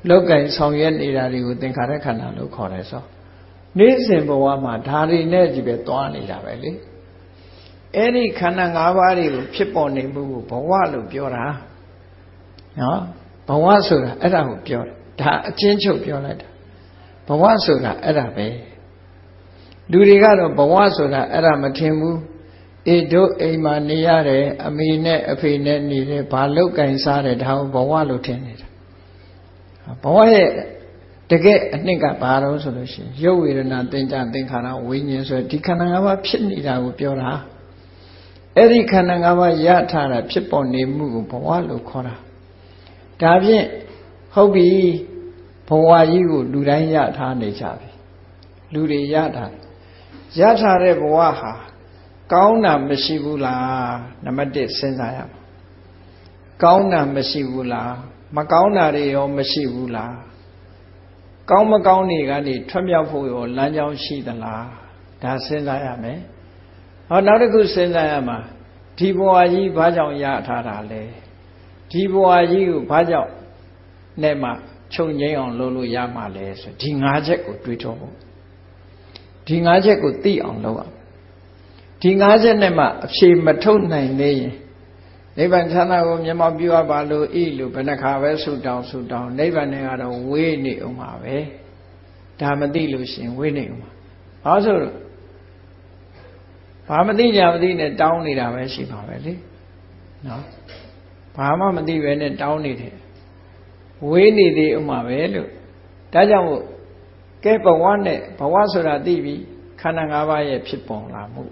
လောကင်ဆောင်ရွက်နေတာတွေကိုသင်္ခါရခန္ဓာလို့ခေါ်တယ်ဆိုနေ့စဉ်ဘဝမှာဓာရီနဲ့ကြီးပဲသွားနေတာပဲလေအဲ့ဒီခန္ဓာ၅ပါးတွေကိုဖြစ်ပေါ်နေမှုကိုဘဝလို့ပြောတာနော်ဘဝဆိုတာအဲ့ဒါကိုပြောတယ်ဒါအချင်းချုပ်ပြောလိုက်တာဘဝဆိုတာအဲ့ဒါပဲလူတွေကတော့ဘဝဆိုတာအဲ့ဒါမထင်ဘူးအေတို့အိမ်မှာနေရတယ်အမေနဲ့အဖေနဲ့နေတယ်ဘာလောက်ကင်စားတယ်ဒါကိုဘဝလို့ထင်နေတာဘဝရဲ့တကယ်အနှစ်ကဘာတော့ဆိုလို့ရှိရင်ရုပ်ဝေဒနာသင်္ကြန်သင်္ခါရဝိညာဉ်ဆိုဒီခန္ဓာ၅ပါးဖြစ်နေတာကိုပြောတာအဲ့ဒီခန္ဓာ၅ပါးရထားတာဖြစ်ပေါ်နေမှုကိုဘဝလို့ခေါ်တာဒါဖြင့်ဟုတ်ပြီဘဝကြီးကိုလူတိုင်းရထားနေကြပြီလူတွေရထားရထားတဲ့ဘဝဟာကောင်းတာမရှိဘူးလားနံပါတ်၁စဉ်းစားရမှာကောင်းတာမရှိဘူးလားမကောင်းတာတွေရောမရှိဘူးလားကောင်းမကောင်းတွေကနေထွက်မြောက်ဖို့ရောလမ်းကြောင်းရှိသလားဒါစဉ်းစားရမယ်ဟောနောက်တစ်ခုစဉ်းစားရမှာဒီဘဝကြီးဘာကြောင့်ရထားတာလဲဒီဘဝကြီးကိုဘာကြောင့်နဲ့မှချုပ်ငိမ့်အောင်လုပ်လို့ရမှာလဲဆိုဒီ၅ချက်ကိုတွေးထောဖို့ဒီ၅ချက်ကိုသိအောင်လုပ်အောင်ဒီ၅ချက်နဲ့မှအဖြေမထုတ်နိုင်နေရင်နိဗ္ဗာန်ချမ်းသာကိုမျက်မှောက်ပြုအပ်ပါလို့ဤလို့ဘယ်နှခါပဲဆုတောင်းဆုတောင်းနိဗ္ဗာန်နဲ့ကတော့ဝေးနေအောင်ပါပဲဒါမသိလို့ရှင်ဝေးနေအောင်ပါဘာလို့ဆိုတော့ဘာမသိကြမသိနဲ့တောင်းနေတာပဲရှိပါပဲလေနော်ဘာမှမသိပဲနဲ့တောင်းနေတယ်ဝေးနေသေးအောင်ပါပဲလို့ဒါကြောင့်မို့ကဲဘဝနဲ့ဘဝဆိုတာသိပြီခန္ဓာ၅ပါးရဲ့ဖြစ်ပေါ်လာမှု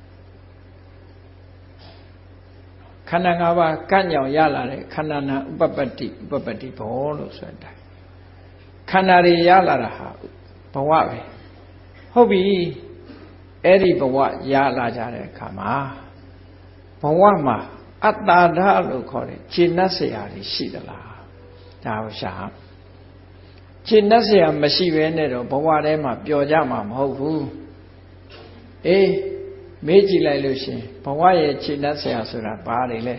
ခန္ဓာ၅ပါးကန့်ကြောင်ရလာတဲ့ခန္ဓာနာဥပပတ္တိဥပပတ္တိဘောလို့ဆိုတာခန္ဓာတွေရလာတာဟာဘဝပဲဟုတ်ပြီအဲ့ဒီဘဝရလာကြတဲ့အခါမှာဘဝမှာအတ္တာဓာလို့ခေါ်တဲ့ခြေနှက်เสียတွေရှိသလားဒါကိုရှာခြေနှက်เสียမရှိဘဲနဲ့တော့ဘဝထဲမှာပျော်ကြမှာမဟုတ်ဘူးအေးမေးကြည့်လိုက်လို့ရှင်ဘဝရဲ့ခြေနှက်เสียဆိုတာဘာတွေလဲ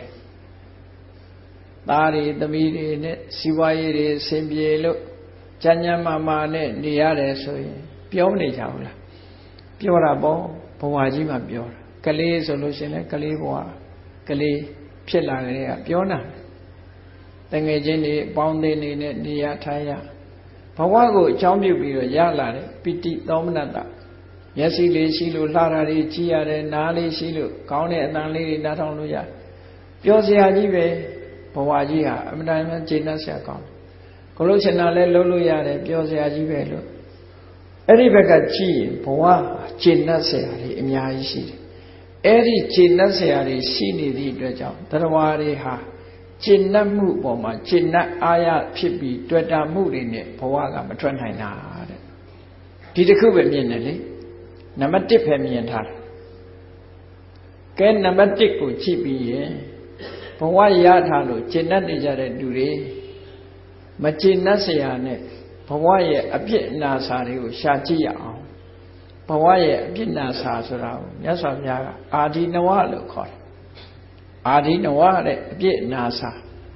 သားတွေသမီးတွေနဲ့စီးပွားရေးတွေအဆင်ပြေလို့ကြမ်းကြမ်းမာမာနဲ့နေရတယ်ဆိုရင်ပြောမနေကြဘူးလားပြောတာပေါ့ဘဝကြီးမှာပြောတာကလေးဆိုလို့ရှင်လဲကလေးဘဝကလေးဖြစ်လာကြတဲ့ကပြောနာတငယ်ချင်းတွေပေါင်းသိနေနဲ့နေရထိုင်ရဘဝကိုအကြောင်းပြုပြီးတော့ရလာတဲ့ပိဋိသောမနတမျက်စိလေးရှိလို့လှတာတွေကြည့်ရတယ်နားလေးရှိလို့ကောင်းတဲ့အသံလေးတွေနားထောင်လို့ရပျော်စရာကြီးပဲဘဝကြီးဟာအမှန်တမ်းကျေနပ်စရာကောင်းကိုလို့ချင်တာလဲလုပ်လို့ရတယ်ပျော်စရာကြီးပဲလို့အဲ့ဒီဘက်ကကြည့်ရင်ဘဝကျေနပ်စရာတွေအများကြီးရှိတယ်အဲ့ဒီကျေနပ်စရာတွေရှိနေသည့်အတွက်ကြောင့်တရားတွေဟာကျေနပ်မှုပေါ်မှာကျေနပ်အားရဖြစ်ပြီးတွေ့တာမှုတွေနဲ့ဘဝကမထွက်နိုင်တာတဲ့ဒီတစ်ခုပဲမြင်တယ်လေနံပါတ်၁ပဲမြင်ထားတယ်ကဲနံပါတ်၁ကိုကြည့်ပြီးရင်ဘဝရထားလို့ကျေနပ်နေကြတဲ့လူတွေမကျေနပ်เสียနဲ့ဘဝရဲ့အပြစ်အနာစာတွေကိုရှာကြည့်ရအောင်ဘဝရဲ့အပြစ်နာစာဆိုတာကိုမြတ်စွာဘုရားကအာဒီနဝလို့ခေါ်တယ်အာဒီနဝတဲ့အပြစ်နာစာ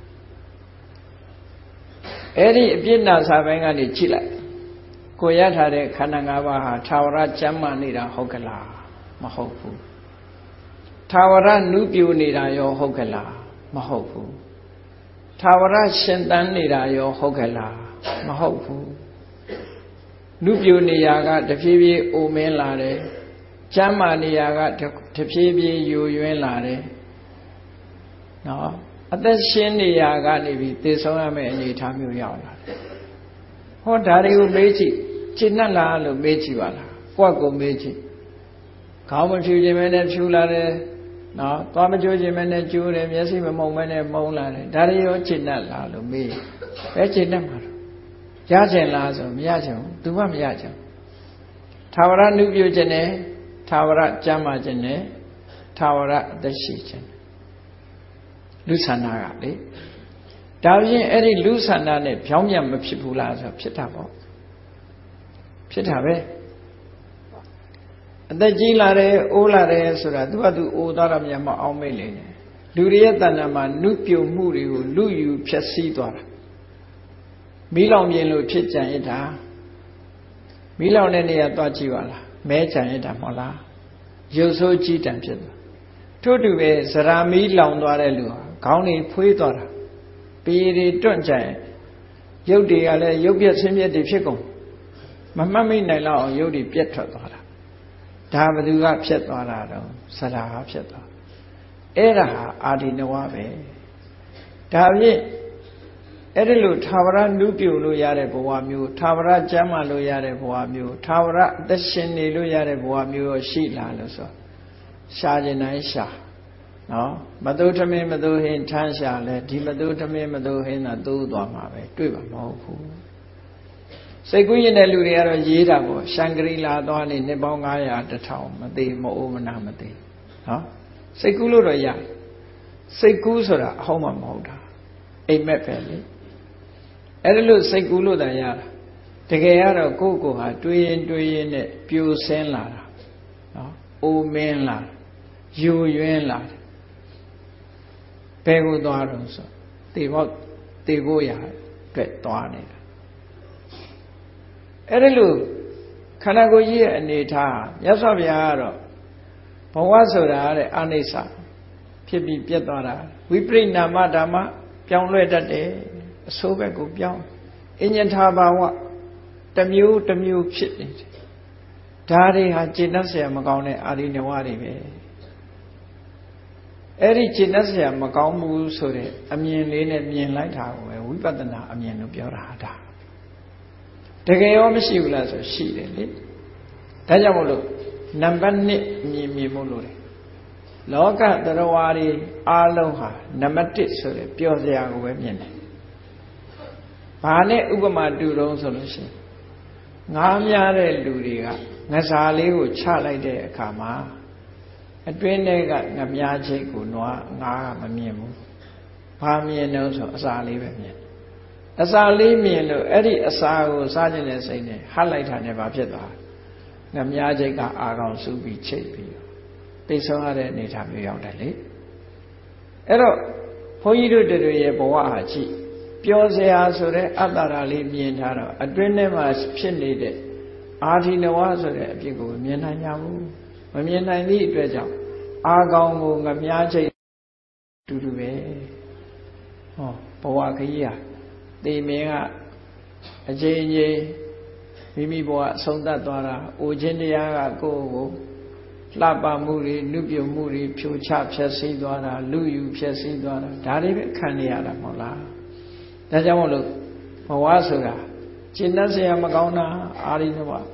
အဲ့ဒီအပြစ်နာစာပိုင်းကနေကြည့်လိုက်ကိုရထားတဲ့ခန္ဓာ၅ပါးဟာသာဝရကျမ်းမာနေတာဟုတ်ကလားမဟုတ်ဘူးသာဝရနုပြိုနေတာရောဟုတ်ကလားမဟုတ်ဘူးသာဝရရှင်သန်နေတာရောဟုတ်ကလားမဟုတ်ဘူးနုပြိုနေရာကတဖြည်းဖြည်းအိုမင်းလာတယ်ကျမ်းမာနေရာကတဖြည်းဖြည်းယိုယွင်းလာတယ်နော်အသက်ရှင်နေရာကနေပြီးသေဆုံးရမယ့်အနေအထားမျိုးရောက်လာတယ်ဟောဒါတွေကိုမေးကြည့်ရှင်းနဲ့လားလို့မေးကြည့်ပါလားကိုယ့်ကိုမေးကြည့်ခေါင်းမဖြူခြင်းပဲနဲ့ဖြူလာတယ်နော်သွားမကြိုးခြင်းပဲနဲ့ကျိုးတယ်မျက်စိမမှုံပဲနဲ့မှုံလာတယ်ဒါတွေရောရှင်းနဲ့လားလို့မေးပဲရှင်းနဲ့မှာတော့ရချင်လားဆိုမရချင်ဘူးသူကမရချင်သာဝရနုပြုခြင်းနဲ့သာဝရကျမ်းမာခြင်းနဲ့သာဝရအသက်ရှိခြင်းလူဆန္ဒကလေဒါပြင်အဲ့ဒီလူဆန္ဒနဲ့ဖြောင်းပြန်မဖြစ်ဘူးလားဆိုဖြစ်တာပေါ့ဖြစ်တာပဲအသက်ကြီးလာတယ်အိုးလာတယ်ဆိုတာသူကသူအိုးသွားတာမြန်မအောင်မိတ်လေလူတွေရဲ့တဏ္ဍာမှာနုပြုံမှုတွေကိုလူယူဖြက်စီးသွားတာမီးလောင်ပြင်လို့ဖြစ်ကြံရတာမီးလောင်တဲ့နေရာသွားကြည့်ပါလားမဲကြံရတာမဟုတ်လားရုပ်ဆိုးကြီးတံဖြစ်သွားထို့တူပဲဇရာမီးလောင်သွားတဲ့လူဟာခေါင်းတွေဖွေးသွားတာပေတွေတွန့်ကြရင်ရုပ်တွေကလည်းရုပ်ပြက်ဆင်းပြက်တွေဖြစ်ကုန်မမှတ်မိနိုင်တော့အောင်ရုပ်တွေပြက်ထွက်သွားတာဒါဘယ်သူကဖြစ်သွားတာတော့ဇရာကဖြစ်သွားအဲ့ဒါဟာအာဒီနဝပဲဒါဖြင့်အဲ့ဒီလိုသာဝရနုပြုလို့ရတဲ့ဘဝမျိုးသာဝရကျမ်းမာလို့ရတဲ့ဘဝမျိုးသာဝရအသက်ရှင်နေလို့ရတဲ့ဘဝမျိုးရောရှိလားလို့ဆိုရှားခြင်းတိုင်းရှာနော်မသို့ထမင်းမသို့ဟင်းထမ်းရှာလဲဒီမသို့ထမင်းမသို့ဟင်းသာသိုးသွားမှာပဲတွေ့ပါမဟုတ်ဘူးစိတ်ကူးရင်တဲ့လူတွေကတော့ရေးတာပေါ့ရှန်ဂရီလာသွားနေနှစ်ပေါင်း၅ရာတစ်ထောင်မသိမအိုးမနာမသိနော်စိတ်ကူးလို့တော့ရစိတ်ကူးဆိုတာအဟောင်းမှမဟုတ်တာအိမ်မက်ပဲလေအဲ့ဒါလို့စိတ်ကူးလို့တန်ရတာတကယ်ကတော့ကိုယ့်ကိုယ်ဟာတွေးရင်တွေးရင်နဲ့ပြိုဆင်းလာတာနော်အိုမင်းလာယူယွင်းလာတယ်ဘယ်ကိုသွားတော့ဆိုတေဖို့တေဖို့ရအတွက်သွားနေတာအဲ့ဒါလို့ခန္ဓာကိုယ်ကြီးရဲ့အနေထားမြတ်စွာဘုရားကတော့ဘဝဆိုတာတဲ့အာနိစ္စဖြစ်ပြီးပြတ်သွားတာဝိပရိနာမဓမ္မပြောင်းလဲတတ်တယ်အဆိုးဘက်ကိုပြောင်းအညထာဘာဝတစ်မျိုးတစ်မျိုးဖြစ်နေတယ်ဒါတွေဟာကျင့်တတ်เสียမကောင်းတဲ့အာရိနဝတွေပဲအဲ့ဒီကျင့်တတ်เสียမကောင်းဘူးဆိုတဲ့အမြင်လေးနဲ့မြင်လိုက်တာကိုပဲဝိပဿနာအမြင်လို့ပြောတာဒါတကယ်ရောမရှိဘူးလားဆိုရှိတယ်လေဒါကြောင့်မို့လို့နံပါတ်နှစ်မြင်မြင်မို့လို့လေလောကသရဝါတွေအားလုံးဟာနံပါတ်တစ်ဆိုတဲ့ပျော်စရာကိုပဲမြင်တယ်ဘာနဲ့ဥပမာတူတုံးဆိုလို့ရှိရင်ငားများတဲ့လူတွေကငစားလေးကိုချလိုက်တဲ့အခါမှာအတွင်းထဲကငမြားချိတ်ကိုနွားငါးကမမြင်ဘူးဘာမြင်တော့ဆိုအစာလေးပဲမြင်အစာလေးမြင်လို့အဲ့ဒီအစာကိုစားခြင်းနဲ့စိတ်နဲ့ဟတ်လိုက်တာနဲ့ဘာဖြစ်သွားငမြားချိတ်ကအာကောင်စုပြီးချိတ်ပြီးသိဆုံးရတဲ့အနေထားမျိုးရောက်တယ်လေအဲ့တော့ဘုန်းကြီးတို့တို့ရဲ့ဘဝဟာကြည့်ပျော်စရာဆိုတဲ့အတ္တရာလေးမြင်ထားတော့အတွင်းထဲမှာဖြစ်နေတဲ့အာဒီနဝဆိုတဲ့အဖြစ်ကိုမြင်နိုင်ကြဘူးမမြင်နိုင်သည့်အတွက်ကြောင့်အာကောင်ကိုငမြားချိတ်တူတူပဲဟောဘဝခကြီးဟာတေမင်းကအချိန်ချင်းမိမိဘဝအဆုံးသတ်သွားတာအိုခြင်းတရားကကိုယ့်ကိုလှပမှုတွေနုပြုံမှုတွေဖြိုချဖျက်ဆီးသွားတာလူယူဖျက်ဆီးသွားတာဒါတွေပဲခံနေရတာမဟုတ်လားဒါကြောင့်မို့လို့ဘဝဆိုတာကျင့်တတ်เสียမကောင်းတာအာရိနဝဩ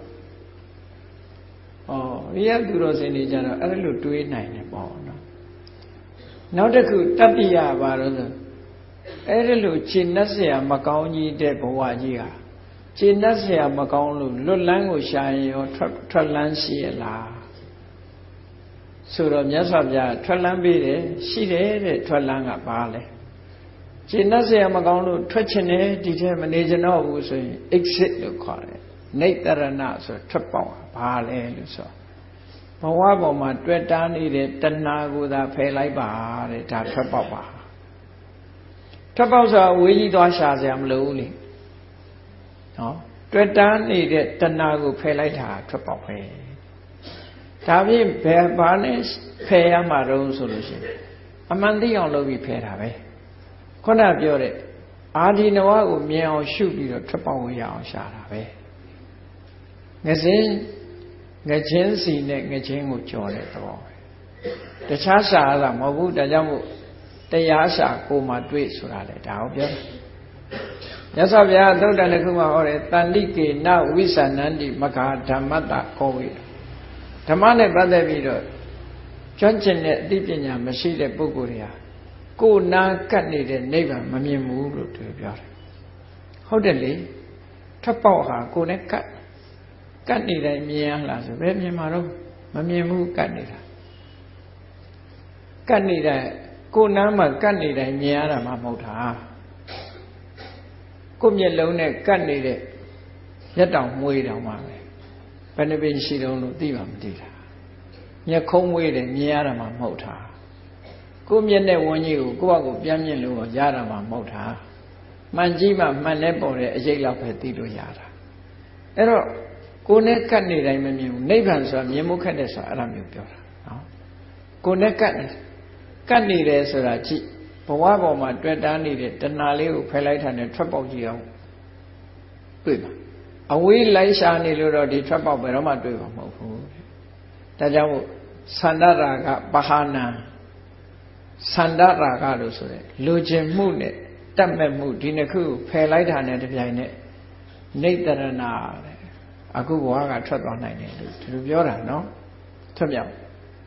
ရိယသူတော်စင်တွေကြတော့အဲ့လိုတွေးနိုင်တယ်ပေါ့နော်နောက်တစ်ခုတတ္တိယဘာလို့ဆိုအဲ့ဒီလိုကျင့်တတ်เสียမကောင်းကြီးတဲ့ဘဝကြီးဟာကျင့်တတ်เสียမကောင်းလို့လွတ်လန်းကိုရှာရင်ရောထွက်ထွက်လန်းရှိရလားဆိုတော့မြတ်စွာဘုရားထွက်လန်းပေးတယ်ရှိတယ်တဲ့ထွက်လန်းကဘာလဲကျင့်တတ်เสียမကောင်းလို့ထွက်ချင်တယ်ဒီထဲမနေကြတော့ဘူးဆိုရင် exit လို့ခေါ်တယ်နိတ္တရဏဆိုထွက်ပေါက်ဘာလဲလို့ဆိုဘဝပေါ်မှာတွေ့တာနေတဲ့တဏှာကိုသာဖယ်လိုက်ပါတဲ့ဒါထွက်ပေါက်ပါထွက်ပေါက်ဆိုအဝေးကြီးသွားရှာစရာမလိုဘူးလေနော်တွေ့တာနေတဲ့တဏှာကိုဖယ်လိုက်တာထွက်ပေါက်ပဲဒါဖြင့်ဘယ်ဘာနဲ့ဖယ်ရမှာတုံးဆိုလို့ရှိရင်အမှန်သိအောင်လုပ်ပြီးဖယ်တာပဲခုနပြောတဲ့အာဒီနဝကိုမြင်အောင်ရှုပြီးတော့ထွက်ပေါက်ရအောင်ရှာတာပဲငစင်းငချင်းစီနဲ့ငချင်းကိုကြော်တဲ့သဘောပဲတခြားရှာရတာမဟုတ်ဘူးဒါကြောင့်မို့တရားရှာကိုမှတွေ့ဆိုတာလေဒါကိုပြောမြတ်စွာဘုရားသုတ္တန်တစ်ခုမှာဟောတယ်တန်တိကေနဝိသနန္တိမဂ္ဂဓမ္မတကောဝိဓမ္မနဲ့ပတ်သက်ပြီးတော့ကျွမ်းကျင်တဲ့အသိပညာမရှိတဲ့ပုဂ္ဂိုလ်တွေဟာကိုယ်နာကတ်နေတဲ့နိဗ္ဗာန်မမြင်ဘူးလို့သူပြောတယ်ဟုတ်တယ်လေထပ်ပေါက်ဟာကိုယ်နဲ့ကတ်ကတ်နေတိုင်းမြင်ရလားဆိုဘယ်မြင်မှာတော့မမြင်ဘူးကတ်နေတာကတ်နေတိုင်းကိုယ်နာမှာကတ်နေတိုင်းမြင်ရတာမှမဟုတ်တာကိုယ်မျက်လုံးနဲ့ကတ်နေတဲ့ရက်တောင်မွေးတောင်မှပဲဘယ်နှပင်ရှိတုံးလို့သိမှမသိတာမျက်ခုံးမွေးတယ်မြင်ရတာမှမဟုတ်တာကိုယ်မျက်နဲ့ဝန်းကြီးကိုကိုယ့်ဘက်ကိုပြန်မြင်လို့ရတာမှမဟုတ်တာမှန်ကြီးမှမှန်နဲ့ပေါ်တဲ့အရေးလောက်ပဲသိလို့ရတာအဲ့တော့ကိုယ်နဲ့ကတ်နေတိုင်းမမြင်ဘူးနိဗ္ဗာန်ဆိုတာမြင်မှုခက်တယ်ဆိုတာအဲ့ဒါမျိုးပြောတာနော်ကိုယ်နဲ့ကတ်နေကတ်နေတယ်ဆိုတာကြည့်ဘဝပေါ်မှာတွေ့တာနေတဲ့တဏှာလေးကိုဖယ်လိုက်တာနဲ့ထွက်ပေါက်ကြည့်အောင်တွေ့ပါအဝေးလိုက်ရှာနေလို့တော့ဒီထွက်ပေါက်ဘယ်တော့မှတွေ့မှာမဟုတ်ဘူးဒါကြောင့်သန္တရာကပဟာနာသန္တရာကလို့ဆိုတဲ့လူကျင်မှုနဲ့တတ်မဲ့မှုဒီနှစ်ခုဖယ်လိုက်တာနဲ့တပြိုင်နက်နေတရဏတဲ့အခုဘဝကထွက်သွားနိုင်တယ်လို့ဒီလိုပြောတာနော်ထွက်မြောက်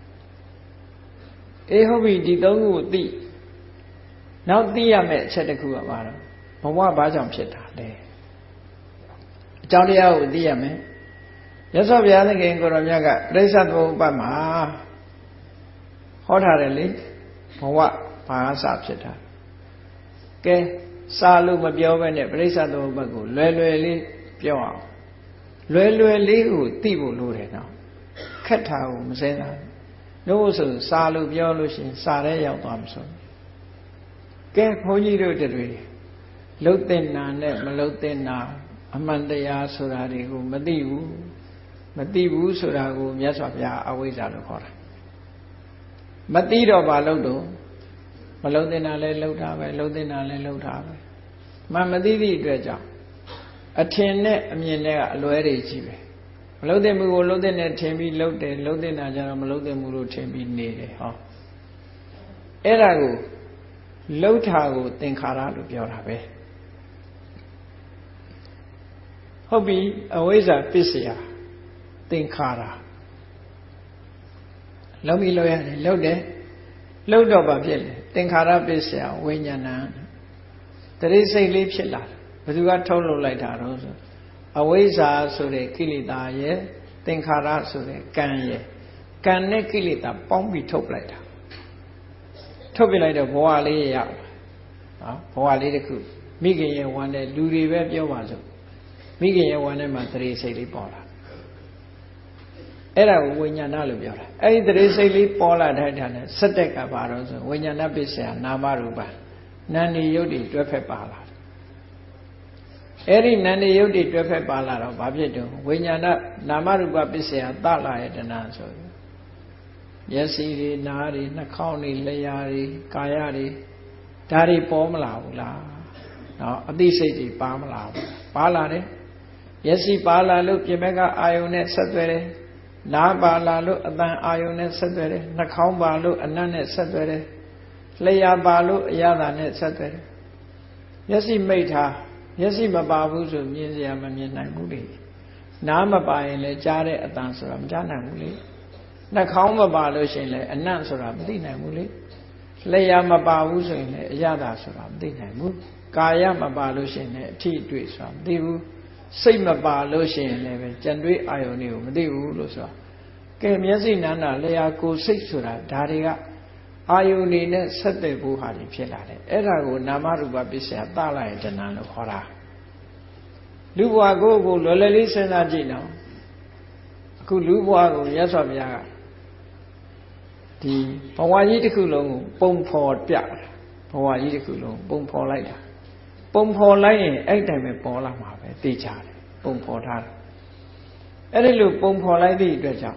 အေးဟုတ်ပြီဒီသုံးခုကိုသိနောက်သိရမယ့်အချက်တစ်ခုကဘာလဲဘဝဘာကြောင့်ဖြစ်တာလဲအကြောင်းတရားကိုသိရမယ်ရသော်ဘုရားသခင်ကိုရောမြတ်ကပြိဿသမုပ္ပါဒ်မှာဟောထားတယ်လေဘဝဘာစဖြစ်တာကဲစာလို့မပြောဘဲနဲ့ပြိဿသမုပ္ပါဒ်ကိုလွယ်လွယ်လေးပြောအောင်လွယ်လွယ်လေးကိုသိဖို့လိုတယ်နော်ခက်တာကိုမစဲတာတို့ဆိုစာလို့ပြောလို့ရှိရင်စာထဲရောက်သွားမှာဆိုကဲဘုန်းကြီးတို့တွေလှုပ်တဲ့နာနဲ့မလှုပ်တဲ့နာအမှန်တရားဆိုတာတွေကိုမသိဘူးမသိဘူးဆိုတာကိုမြတ်စွာဘုရားအဝိဇ္ဇာလို့ခေါ်တာမသိတော့ဘာလို့တော့မလှုပ်တဲ့နာလဲလှုပ်တာပဲလှုပ်တဲ့နာလဲလှုပ်တာပဲမှမသိသည့်အတွက်ကြောင့်အထင်နဲ့အမြင်နဲ့ကအလွဲတွေကြီးပဲမလှုပ်တဲ့မှုကိုလှုပ်တဲ့နဲ့ထင်ပြီးလှုပ်တယ်လှုပ်တဲ့နာကြတော့မလှုပ်တဲ့မှုလို့ထင်ပြီးနေတယ်ဟောအဲ့ဒါကိုလှုပ်တာကိုသင်္ခါရလို့ပြောတာပဲဟုတ်ပြီအဝိဇ္ဇာပစ္စယသင်္ခါရလုံးပြီးလို့ရတယ်လှုပ်တယ်လှုပ်တော့ဘာဖြစ်လဲသင်္ခါရပစ္စယဝိညာဏတရိစိတ်လေးဖြစ်လာတယ်ဘယ်သူကထုတ်လုပ်လိုက်တာတော့ဆိုအဝိဇ္ဇာဆိုတဲ့ကိလေသာရဲ့သင်္ခါရဆိုတဲ့ကံရဲ့ကံနဲ့ကိလေသာပေါင်းပြီးထုတ်လိုက်တာထုတ်ပြလိုက်တော့ဘဝလေးရအောင်နော်ဘဝလေးတစ်ခုမိခင်ရဲ့ဝမ်းနဲ့လူတွေပဲပြောပါစို့မိခင်ရဲ့ဝမ်းထဲမှာတရေစိတ်လေးပေါ်လာအဲ့ဒါကိုဝိညာဏလို့ပြောတာအဲ့ဒီတရေစိတ်လေးပေါ်လာတဲ့အခါနဲ့စက်တက်ကဘာတော့ဆိုဝိညာဏပစ္စယနာမရူပနာနေယုတ်တွေတွဲဖက်ပါလာအဲ့ဒီနာနေယုတ်တွေတွဲဖက်ပါလာတော့ဘာဖြစ်တော့ဝိညာဏနာမရူပပစ္စယသလာယတနာဆိုမျက်စိတွေနားတွေနှာခေါင်းတွေလျှာတွေကာယတွေဒါတွေပေါ်မလာဘူးလားနော်အသိစိတ်တွေပါမလာဘူးပါလာတယ်မျက်စိပါလာလို့ပြင်ဘက်ကအာယုန်နဲ့ဆက်သွယ်တယ်နားပါလာလို့အသံအာယုန်နဲ့ဆက်သွယ်တယ်နှာခေါင်းပါလို့အနတ်နဲ့ဆက်သွယ်တယ်လျှာပါလို့အရသာနဲ့ဆက်သွယ်တယ်မျက်စိမိတ်ထားမျက်စိမပါဘူးဆိုမြင်စရာမမြင်နိုင်ဘူးလေနားမပါရင်လည်းကြားတဲ့အသံဆိုတာမကြားနိုင်ဘူးလေနှာခေါင်းမပါလို့ရှိရင်လည်းအနတ်ဆိုတာမသိနိုင်ဘူးလေလျှာမပါဘူးဆိုရင်လည်းအရသာဆိုတာမသိနိုင်ဘူးကာယမပါလို့ရှိရင်လည်းအထီးတွေ့ဆိုတာမသိဘူးစိတ်မပါလို့ရှိရင်လည်းပဲကြံတွေးအာယုန်တွေကိုမသိဘူးလို့ဆိုတာကဲမျက်စိနာနာလျှာကိုယ်စိတ်ဆိုတာဒါတွေကအာယုန်တွေနဲ့ဆက်သွယ်ဖို့ဟာတွေဖြစ်လာတယ်အဲ့ဒါကိုနာမရူပပစ္စယသလာယတနာလို့ခေါ်တာလူဘဝကိုကိုလွယ်လွယ်လေးစဉ်းစားကြည့်နော်အခုလူဘဝကိုမြတ်စွာဘုရားကဒီဘဝကြီးတစ်ခုလုံးကိုပုံဖော်ပြတာဘဝကြီးတစ်ခုလုံးပုံဖော်လိုက်တာပုံဖော်လိုက်ရင်အဲ့တိုင်ပဲပေါ်လာမှာပဲသိကြတယ်ပုံဖော်ထားတယ်အဲ့ဒီလိုပုံဖော်လိုက်သည့်အတွက်ကြောင့်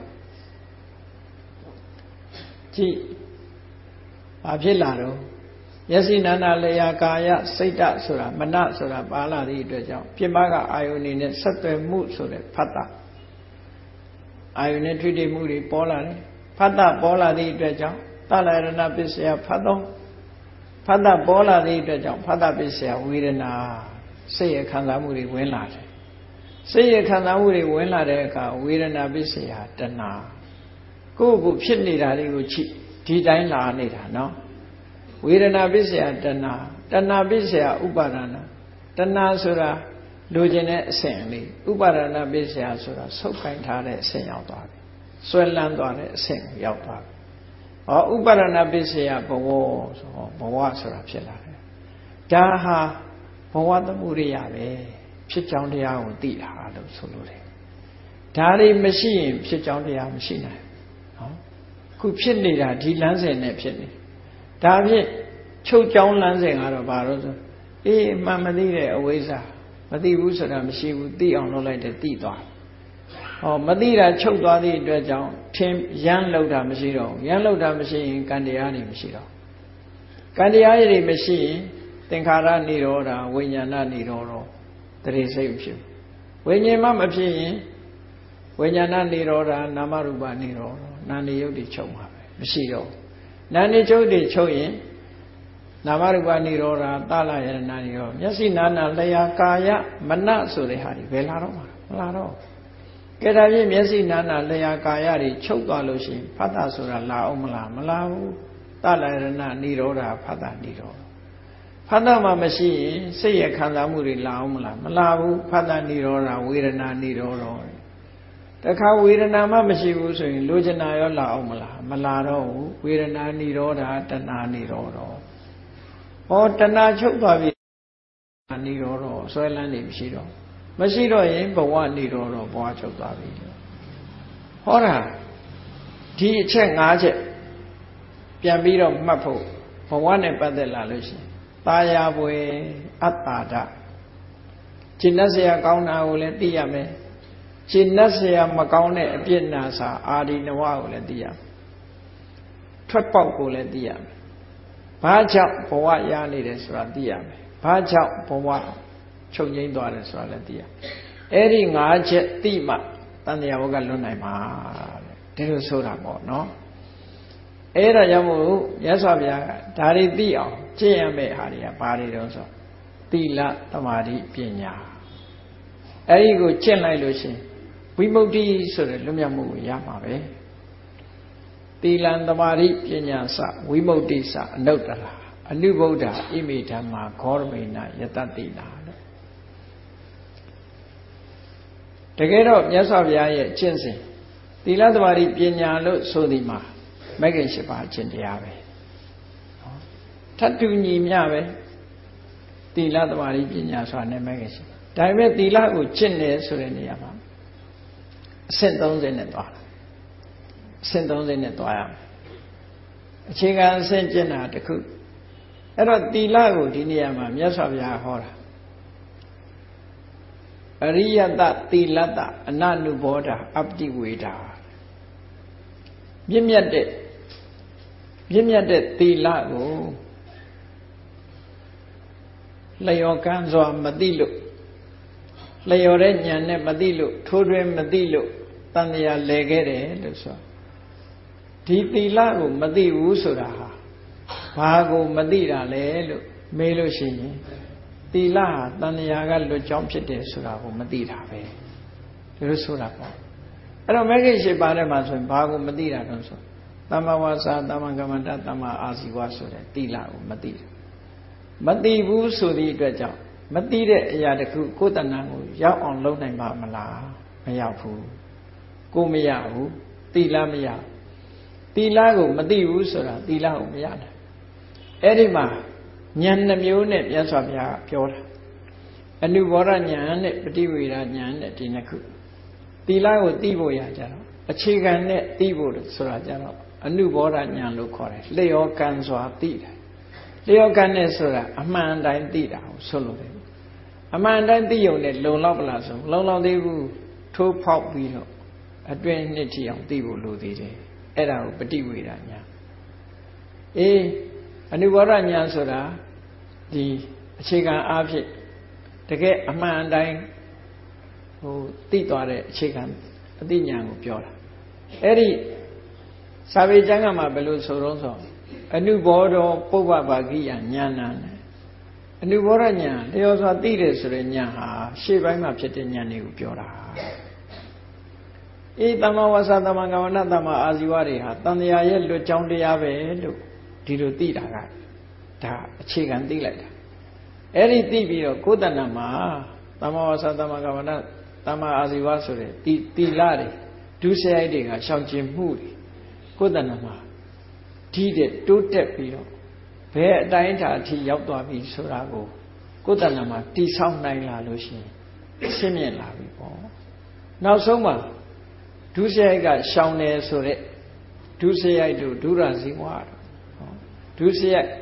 ကြည့်ဘာဖြစ်လာတော့မျက်စိနာနာလျှာကာယစိတ်ဓာတ်ဆိုတာမနဆိုတာပါလာသည့်အတွက်ကြောင့်ပြင်ပကအာယုန်နေနဲ့ဆက်သွယ်မှုဆိုတဲ့ဖတ်တာအာယုန်နဲ့ထွေထွေမှုတွေပေါ်လာတယ်ဖတ်တာပေါ်လာသည့်အတွက်ကြောင့်သလရဏပစ္စယဖတ်တော့ဖတ်တာပေါ်လာသည့်အတွက်ကြောင့်ဖတ်တာပစ္စယဝေဒနာစိတ်ရခံစားမှုတွေဝင်လာတယ်စိတ်ရခံစားမှုတွေဝင်လာတဲ့အခါဝေဒနာပစ္စယတဏှာကိုယ့်ကိုဖြစ်နေတာတွေကိုချိဒီတိုင်းလာနေတာနော်ဝေဒနာပစ္စယတဏှာတဏှာပစ္စယဥပါဒနာတဏှာဆိုတာလိုချင်တဲ့အဆင့်လေးဥပါဒနာပစ္စယဆိုတာဆုပ်ကိုင်ထားတဲ့အဆင့်ရောက်သွားပြီဆွဲလန်းသွားတဲ့အဆင့်ကိုရောက်သွားပြီဟောဥပါဒနာပစ္စယဘဝဆိုဟောဘဝဆိုတာဖြစ်လာတယ်ဒါဟာဘဝသမှုရိယပဲဖြစ်ကြောင်းတရားကိုသိတာလို့ဆိုလို့တယ်ဒါတွေမရှိရင်ဖြစ်ကြောင်းတရားမရှိနိုင်နော်ခုဖြစ်နေတာဒီလမ်းစဉ်နဲ့ဖြစ်နေဒါဖြင့်ချုပ်ကြောင်းလမ်းစဉ်ကတော့ဘာလို့ဆိုဣအေးမှန်မသိတဲ့အဝိဇ္ဇာမသိဘူးဆိုတာမရှိဘူးသိအောင်လုပ်လိုက်တယ်သိသွားဟောမသိတာချုပ်သွားသည့်အတွက်ကြောင့်ထင်ရမ်းလောက်တာမရှိတော့ဘူးရမ်းလောက်တာမရှိရင်ကံတရားတွေမရှိတော့ကံတရားတွေမရှိရင်သင်္ခါရនិရောဓဝိညာဏនិရောဓတရေစိတ်ဖြစ်ဝိညာဉ်မှမဖြစ်ရင်ဝိညာဏនិရောဓနာမရူပនិရောဓနာနေယုတ်တွေချုပ်မှာပဲမရှိတော့နာနေချုပ်တွေချုပ်ရင်နာမရူပនិရောဓသလယရဏនិရောဓမျက်စိနာနာလျာကာယမနဆိုတဲ့ဟာတွေဘယ်လာတော့မှာမလာတော့ကဲဒါဖြင့်မျက်စိနာနာလျာကာယတွေချုပ်သွားလို့ရှိရင်ဖတ်တာဆိုတာလာအောင်မလားမလာဘူးသလယရဏនិရောဓဖတ်တာនិရောဓဖတ်တာမှမရှိရင်စိတ်ရခံစားမှုတွေလာအောင်မလားမလာဘူးဖတ်တာនិရောဓဝေဒနာនិရောဓတခါဝေဒနာမှမရှိဘူးဆိုရင်လိုချင်တာရောလာအောင်မလားမလာတော့ဘူးဝေဒနာនិရောဓတဏှာនិရောဓဟောတဏှာချုပ်သွားပြီនិရောဓဆွဲလန်းနေမရှိတော့မရှိတော့ရင်ဘဝនិရောဓဘဝချုပ်သွားပြီဟောတာဒီအချက်၅ချက်ပြန်ပြီးတော့မှတ်ဖို့ဘဝနဲ့ပတ်သက်လာလို့ရှိရင်ตาယာပွေအတ္တာဒကျင့်တ်เสียကောင်းတာကိုလည်းသိရမယ်ကျင့်တ်เสียမကောင်းတဲ့အပြစ်နာစာအာဒီနဝကိုလည်းသိရမယ်ထွက်ပေါက်ကိုလည်းသိရမယ်ဘာကြောင့်ဘဝရနေတယ်ဆိုတာသိရမယ်ဘာကြောင့်ဘဝချုပ်ငိမ့်သွားတယ်ဆိုတာလည်းသိရအဲ့ဒီ၅ချက်သိမှတန်တရားဘုကလွတ်နိုင်မှာတဲ့ဒီလိုဆိုတာပေါ့နော်အဲ့ဒါကြောင့်မို့ရသော်ဗျာကဒါတွေသိအောင်ကျင့်ရမယ့်ဟာတွေကဘာတွေတော့ဆိုသီလသမာဓိပညာအဲ့ဒီကိုကျင့်လိုက်လို့ရှိရင်ဝိမု ക്തി ဆိုတဲ့လွတ်မြောက်မှုကိုရမှာပဲသီလံသမာဓိပညာစဝိမု ക്തി စအနုတ္တရာအနုဗုဒ္ဓဣမိဓမ္မာဂေါရမေနယတတိနာတဲ့တကယ်တော့မြတ်စွာဘုရားရဲ့ကျင့်စဉ်သီလသမာဓိပညာလို့ဆိုသည်မှာမဂ္ဂင်၈ပါးအကျင့်တရားပဲထပ်တူညီမျှပဲသီလသမာဓိပညာဆိုတာနဲ့မဂ္ဂင်၈ပါးဒါပေမဲ့သီလကိုကျင့်တယ်ဆိုတဲ့နေရာမှာအဆင့်၃၀နဲ့သွားတာအဆင့်၃၀နဲ့သွားရမယ်အခြေခံအဆင့်ကျင့်တာတစ်ခုအဲ့တော့သီလကိုဒီနေရာမှာမြတ်စွာဘုရားဟောတာအရိယတသီလတအနနုဘောဓအပတိဝေဒာမြင့်မြတ်တဲ့မြင့်မြတ်တဲ့သီလကိုလျော်ကမ်းစွာမသိလို့လျော်တဲ့ဉာဏ်နဲ့မသိလို့ထိုးထွင်းမသိလို့တန်တရားလဲခဲ့တယ်လို့ဆိုဒီသီလကိုမသိဘူးဆိုတာဟာဘာကိုမသိတာလဲလို့မေးလို့ရှိရင်သီလဟာတန်တရားကလွတ်ကြောင်းဖြစ်တယ်ဆိုတာကိုမသိတာပဲဒီလိုဆိုတာပေါ့အဲ့တော့မဂ္ဂင်၈ပါးထဲမှာဆိုရင်ဘာကိုမသိတာတော့ဆိုသမ္မာဝါစာသမ္မာကမ္မန္တသမ္မာအာဇီဝဆိုတဲ့သီလကိုမသိတယ်မသိဘူးဆိုသည့်အတွက်ကြောင့်မသိတဲ့အရာတစ်ခုကိုယ်တဏ္ဍာကိုရောက်အောင်လုပ်နိုင်မှာမလားမရောက်ဘူးကိုမရဘူးသီလမရသီလကိုမသိဘူးဆိုတာသီလကိုမရနိုင်အဲ့ဒီမှာဉာဏ်နှမျိုးနဲ့မြတ်စွာဘုရားပြောတာအနုဘောဓဉာဏ်နဲ့ပฏิဝေဒဉာဏ်နဲ့ဒီနှစ်ခုသီလကိုသိဖို့ရကြတော့အခြေခံနဲ့သိဖို့ဆိုတာကြတော့အနုဘောဓဉာဏ်လို့ခေါ်တယ်လျော်ကံစွာသိတယ်လျော်ကံနဲ့ဆိုတာအမှန်တိုင်းသိတာကိုဆိုလို့တယ်အမှန်တိုင်းသိုံနဲ့လုံလောက်ပလားဆိုလုံလောက်သေးဘူးထိုးဖောက်ပြီးတော့အတွင်းနှစ်ထီအောင်သိဖို့လိုသေးတယ်အဲ့ဒါကိုပฏิဝေဒဉာဏ်အေးအနုဘောဓဉာဏ်ဆိုတာဒီအခြေခံအားဖြင့်တကယ်အမှန်တိုင်းဟိုသိသွားတဲ့အခြေခံအသိဉာဏ်ကိုပြောတာအဲ့ဒီစာပေကျမ်းကမှာဘယ်လိုဆိုတော့ဆိုအနုဘောဓပုဗ္ဗဗာကိယဉာဏ်နာအနုဘောဓဉာဏ်လျော်စွာသိတယ်ဆိုတဲ့ဉာဏ်ဟာရှေ့ပိုင်းမှာဖြစ်တဲ့ဉာဏ်တွေကိုပြောတာအေးသမ္မာဝါစာသမ္မာကမ္မန္တသမ္မာအာဇီဝတွေဟာတန်တရားရဲ့လွတ်ကြောင်းတရားပဲလို့ဒီလိုသိတာကဒါအခြေခံသိလိုက်တာအဲ့ဒီသိပြီးတော့ကိုယ်တဏ္ဍမှာသမ္မာဝါစာသမ္မာကမ္မန္တသမ္မာအာဇီဝဆိုတဲ့ဒီသီလတွေဒုစရိုက်တွေကရှောင်ကျဉ်မှုတွေကိုယ်တဏ္ဍမှာဒီတဲ့တိုးတက်ပြီးတော့ဘယ်အတိုင်းအတာအထိရောက်သွားပြီဆိုတာကိုကိုယ်တဏ္ဍမှာတိဆောက်နိုင်လာလို့ရှိရင်ရှင်းမြင်လာပြီပေါ့နောက်ဆုံးမှာဒုစရိုက်ကရှောင်တယ်ဆိုတဲ့ဒုစရိုက်တို့ဒုရဇီဝတို့ဒုစရိုက်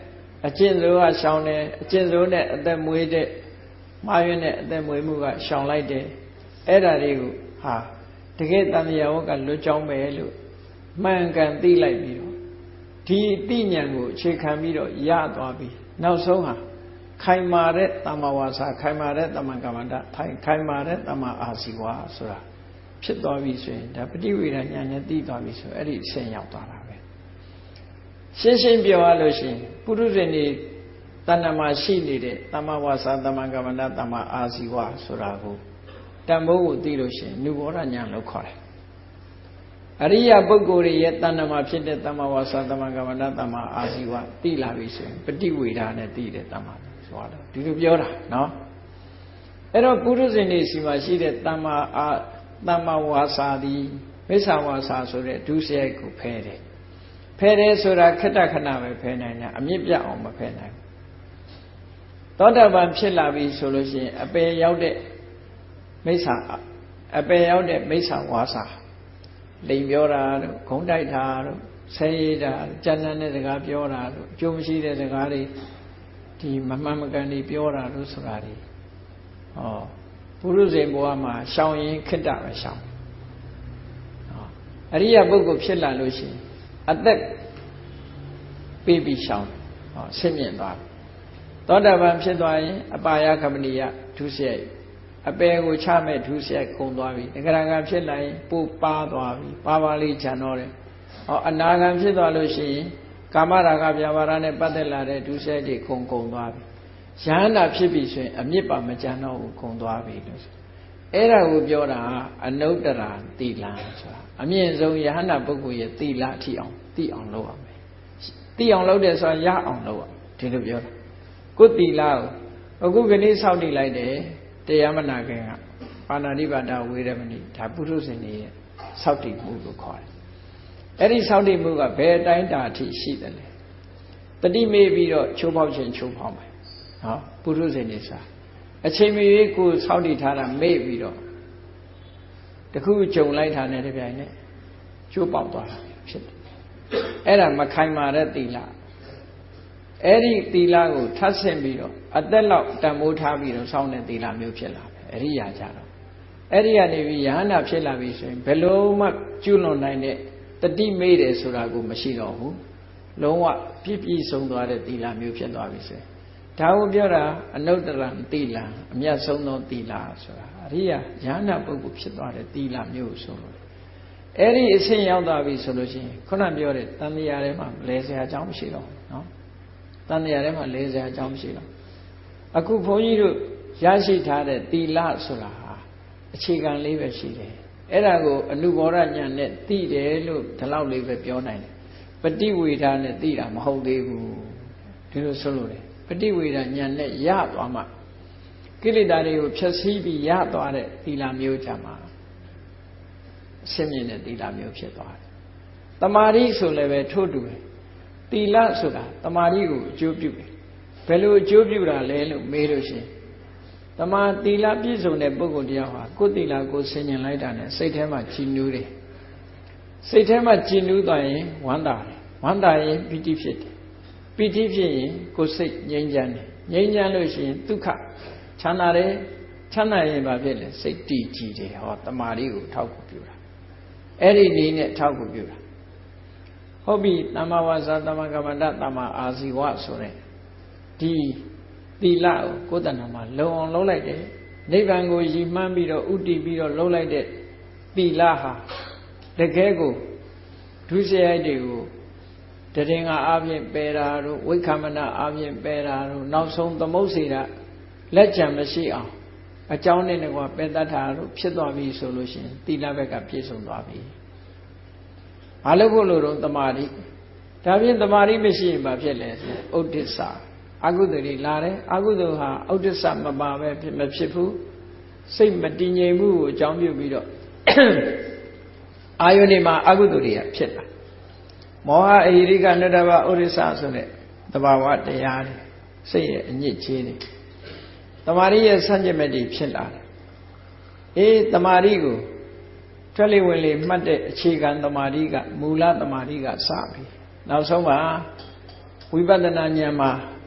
အကျင့်စိုးကရှောင်တယ်အကျင့်စိုးနဲ့အသက်မွေးတဲ့မှားယွင်းတဲ့အသက်မွေးမှုကရှောင်လိုက်တယ်အဲ့ဒါတွေကိုဟာတကယ်တန်တရားဝကလွတ်ကြောင်းပဲလို့မှန်ကန်သိလိုက်ပြီးတော့ဒီအသိဉာဏ်ကိုအခြေခံပြီးတော့ရသွားပြီနောက်ဆုံးဟာခိုင်မာတဲ့တမ္မာဝါစာခိုင်မာတဲ့တမ္မာကမ္မန္တထိုင်ခိုင်မာတဲ့တမ္မာအာဇီဝဆိုတာဖြစ်သွားပြီဆိုရင်ဒါပฏิဝေဒဉာဏ်နဲ့သိသွားပြီဆိုအဲ့ဒီအဆင့်ရောက်သွားတာပဲရှင်းရှင်းပြောရလို့ရှိရင်ပုရုဇဉ်တွေတဏ္ဍမှာရှိနေတဲ့တမ္မာဝါစာတမ္မာကမ္မန္တတမ္မာအာဇီဝဆိုတာကိုတန်ဖိုးကိုသိလို့ရှိရင်နုဘောဓဉာဏ်လို့ခေါ်တယ်အရိယပုဂ္ဂိုလ်ရဲ့တဏ္ဍမှာဖြစ်တဲ့တမ္မာဝါစာတမ္မာကမ္မန္တတမ္မာအာဇီဝသိလာပြီဆိုရင်ပฏิဝေဒနဲ့သိတဲ့တမ္မာဆိုတာဒီလိုပြောတာနော်အဲ့တော့ပုရုဇဉ်တွေစီမှာရှိတဲ့တမ္မာအာတမ္မာဝါစာဒီမိစ္ဆာဝါစာဆိုတဲ့ဒုစရိုက်ကိုဖယ်တယ်ဖယ်တယ်ဆိုတာခက်တခဏပဲဖယ်နိုင်တာအမြင့်ပြတ်အောင်မဖယ်နိုင်ဘူးသောတာပန်ဖြစ်လာပြီဆိုလို့ရှိရင်အပယ်ရောက်တဲ့မိစ္ဆာအပယ်ရောက်တဲ့မိစ္ဆာဝါစာလိမ်ပြောတာတို့ဂုံးတိုက်တာတို့ဆဲရည်တာကြမ်းတမ်းတဲ့စကားပြောတာတို့အကျိုးမရှိတဲ့စကားတွေဒီမမှန်မကန်တွေပြောတာတို့ဆိုတာတွေဟောပုရုဇဉ်ဘဝမှာရှောင်ရင်ခိတ္တပဲရှောင်ဟောအရိယပုဂ္ဂိုလ်ဖြစ်လာလို့ရှိရင်အသက်ပေးပြီးရှောင်ဟောဆင့်မြင့်သွားသောတာပန်ဖြစ်သွားရင်အပါယကမဏီယဒုစရိုက်အပယ်ကိုချမဲ့ဒုစရိုက်ကုန်သွားပြီတဂရကဖြစ်လာရင်ပို့ပါသွားပြီပါပါလေးခြံတော့တယ်ဟောအနာဂံဖြစ်သွားလို့ရှိရင်ကာမရာဂဗျာပါဒနဲ့ပတ်သက်လာတဲ့ဒုစရိုက်တွေကုန်ကုန်သွားပြီယဟန္တာဖြစ်ပြီဆိုရင်အမြစ်ပါမကြံတော့ဘူးကုန်သွားပြီလို့အဲ့ဒါကိုပြောတာအနုတ္တရာသီလဆိုတာအမြင့်ဆုံးယဟန္တာပုဂ္ဂိုလ်ရဲ့သီလအထိအောင်သိအောင်လုပ်ရမယ်သိအောင်လုပ်တယ်ဆိုတာရအောင်လုပ်ရဒီလိုပြောတာကိုယ်သီလကိုအခုကနေ့စောင့်တည်လိုက်တယ်တရားမနာခင်ကပါဏာတိပါဒဝေရမဏိဒါပုထုဇဉ်တွေရဲ့စောင့်တည်မှုလို့ခေါ်တယ်အဲ့ဒီစောင့်တည်မှုကဘယ်အတိုင်းတာအထိရှိတယ်လဲတတိမေးပြီးတော့ချိုးဖောက်ခြင်းချိုးဖောက်မယ်ဟောပုထုဇဉ်တွေစာအချိန်မရွေးကိုစောင့်တည်ထားတာမေ့ပြီးတော့တခုကြုံလိုက်တာနဲ့တပြိုင်နက်ချိုးပေါက်သွားတာဖြစ်တယ်အဲ့ဒါမခိုင်မာတဲ့သီလအဲ့ဒီသီလကိုထပ်ဆင့်ပြီးတော့အသက်လောက်တန်ဖိုးထားပြီးတော့စောင့်တဲ့သီလမျိုးဖြစ်လာပဲအရိယာကြတော့အဲ့ဒီကနေပြီးယဟန္တာဖြစ်လာပြီဆိုရင်ဘယ်လိုမှကျွလွန်နိုင်တဲ့တတိမေ့တယ်ဆိုတာကိုမရှိတော့ဘူးလုံးဝပြည့်ပြည့်စုံသွားတဲ့သီလမျိုးဖြစ်သွားပြီဆိုရင်ဒါကိုပြောတာအနုတ္တရသီလအမြတ်ဆုံးသောသီလဆိုတာအရိယာယဟန္တာပုဂ္ဂိုလ်ဖြစ်သွားတဲ့သီလမျိုးဆိုလို့အဲ့ဒီအဆင့်ရောက်သွားပြီဆိုလို့ရှိရင်ခုနပြောတဲ့တန်တရားထဲမှာလဲစရာအကြောင်းမရှိတော့ဘူးနော်တန်တရားထဲမှာလဲစရာအကြောင်းမရှိတော့အခုဘုန်းကြီးတို့ရရှိထားတဲ့သီလဆိုတာဟာအခြေခံလေးပဲရှိတယ်အဲ့ဒါကိုအနုဘောဓဉာဏ်နဲ့သိတယ်လို့ဒီလောက်လေးပဲပြောနိုင်တယ်ပฏิဝေဒနဲ့သိတာမဟုတ်သေးဘူးဒီလိုဆိုလို့လေပฏิဝေဒဉာဏ်နဲ့ရသွားမှကိလေသာတွေကိုဖျက်ဆီးပြီးရသွားတဲ့သီလမျိုးကြမှာအရှင်းမြင်တဲ့သီလမျိုးဖြစ်သွားတယ်တမာရီဆိုလည်းပဲထို့တူပဲသီလဆိုတာတမာရီကိုအကျိုးပြုတယ်ဘယ်လိုအကျိုးပြုတာလဲလို့မေးလို့ရှိရင်တမာသီလပြည့်စုံတဲ့ပုဂ္ဂိုလ်တရားဟာကိုယ်သီလကိုဆင်ញင်လိုက်တာနဲ့စိတ်ထဲမှာကြည်နူးတယ်စိတ်ထဲမှာကြည်နူးသွားရင်ဝမ်းသာတယ်ဝမ်းသာရင်ပီတိဖြစ်တယ်ပီတိဖြစ်ရင်ကိုယ်စိတ်ငြိမ်းချမ်းတယ်ငြိမ်းချမ်းလို့ရှိရင်ဒုက္ခချမ်းသာတယ်ချမ်းသာရင်ဘာဖြစ်လဲစိတ်တည်ကြည်တယ်ဟောတမာရီကိုထောက်ကူပြုတာအဲ့ဒီနည်းနဲ့ထောက်ကူပြုတာဟုတ်ပြီတမ္မာဝါစာတမ္မာကမ္မန္တတမ္မာအာဇီဝဆိုတဲ့ဒီသီလကိုကိုယ်တဏ္ဍာမှာလုံအောင်လုပ်လိုက်တယ်နိဗ္ဗာန်ကိုရည်မှန်းပြီးတော့ဥတည်ပြီးတော့လုပ်လိုက်တဲ့သီလဟာတကယ်ကိုဒုစရိုက်တွေကိုတရင်္ဂအာဖြင့်ပယ်တာတို့ဝိက္ခမနအာဖြင့်ပယ်တာတို့နောက်ဆုံးသမုတ်စေတာလက်ကြံမရှိအောင်အကြောင်းနဲ့တကွာပယ်တတ်တာတို့ဖြစ်သွားပြီဆိုလို့ရှိရင်သီလဘက်ကပြည့်စုံသွားပြီဘာလို့ဖို့လို့တော့တမာတိဒါဖြင့်တမာတိမရှိရင်ဘာဖြစ်လဲဆိုဥဒိစ္စအကုသိုလ်တွေလာတယ်အကုသိုလ်ဟာဥဒိစ္စမပါပဲဖြစ်မဖြစ်ဘူးစိတ်မတည်ငြိမ်မှုကိုအကြောင်းပြုပြီးတော့အာယုန်ဒီမှာအကုသိုလ်တွေကဖြစ်လာမောဟအဟိရိကနတ္တဗဥဒိစ္စဆိုတဲ့သဘာဝတရားတွေစိတ်ရဲ့အညစ်အကြေးတွေတမာရီရဲ့ဆန့်ကျင်ဘက်တွေဖြစ်လာတယ်အေးတမာရီကိုထွက်လေဝင်လေမှတ်တဲ့အခြေခံတမာရီကမူလတမာရီကစပြီနောက်ဆုံးမှာဝိပဿနာဉာဏ်မှာ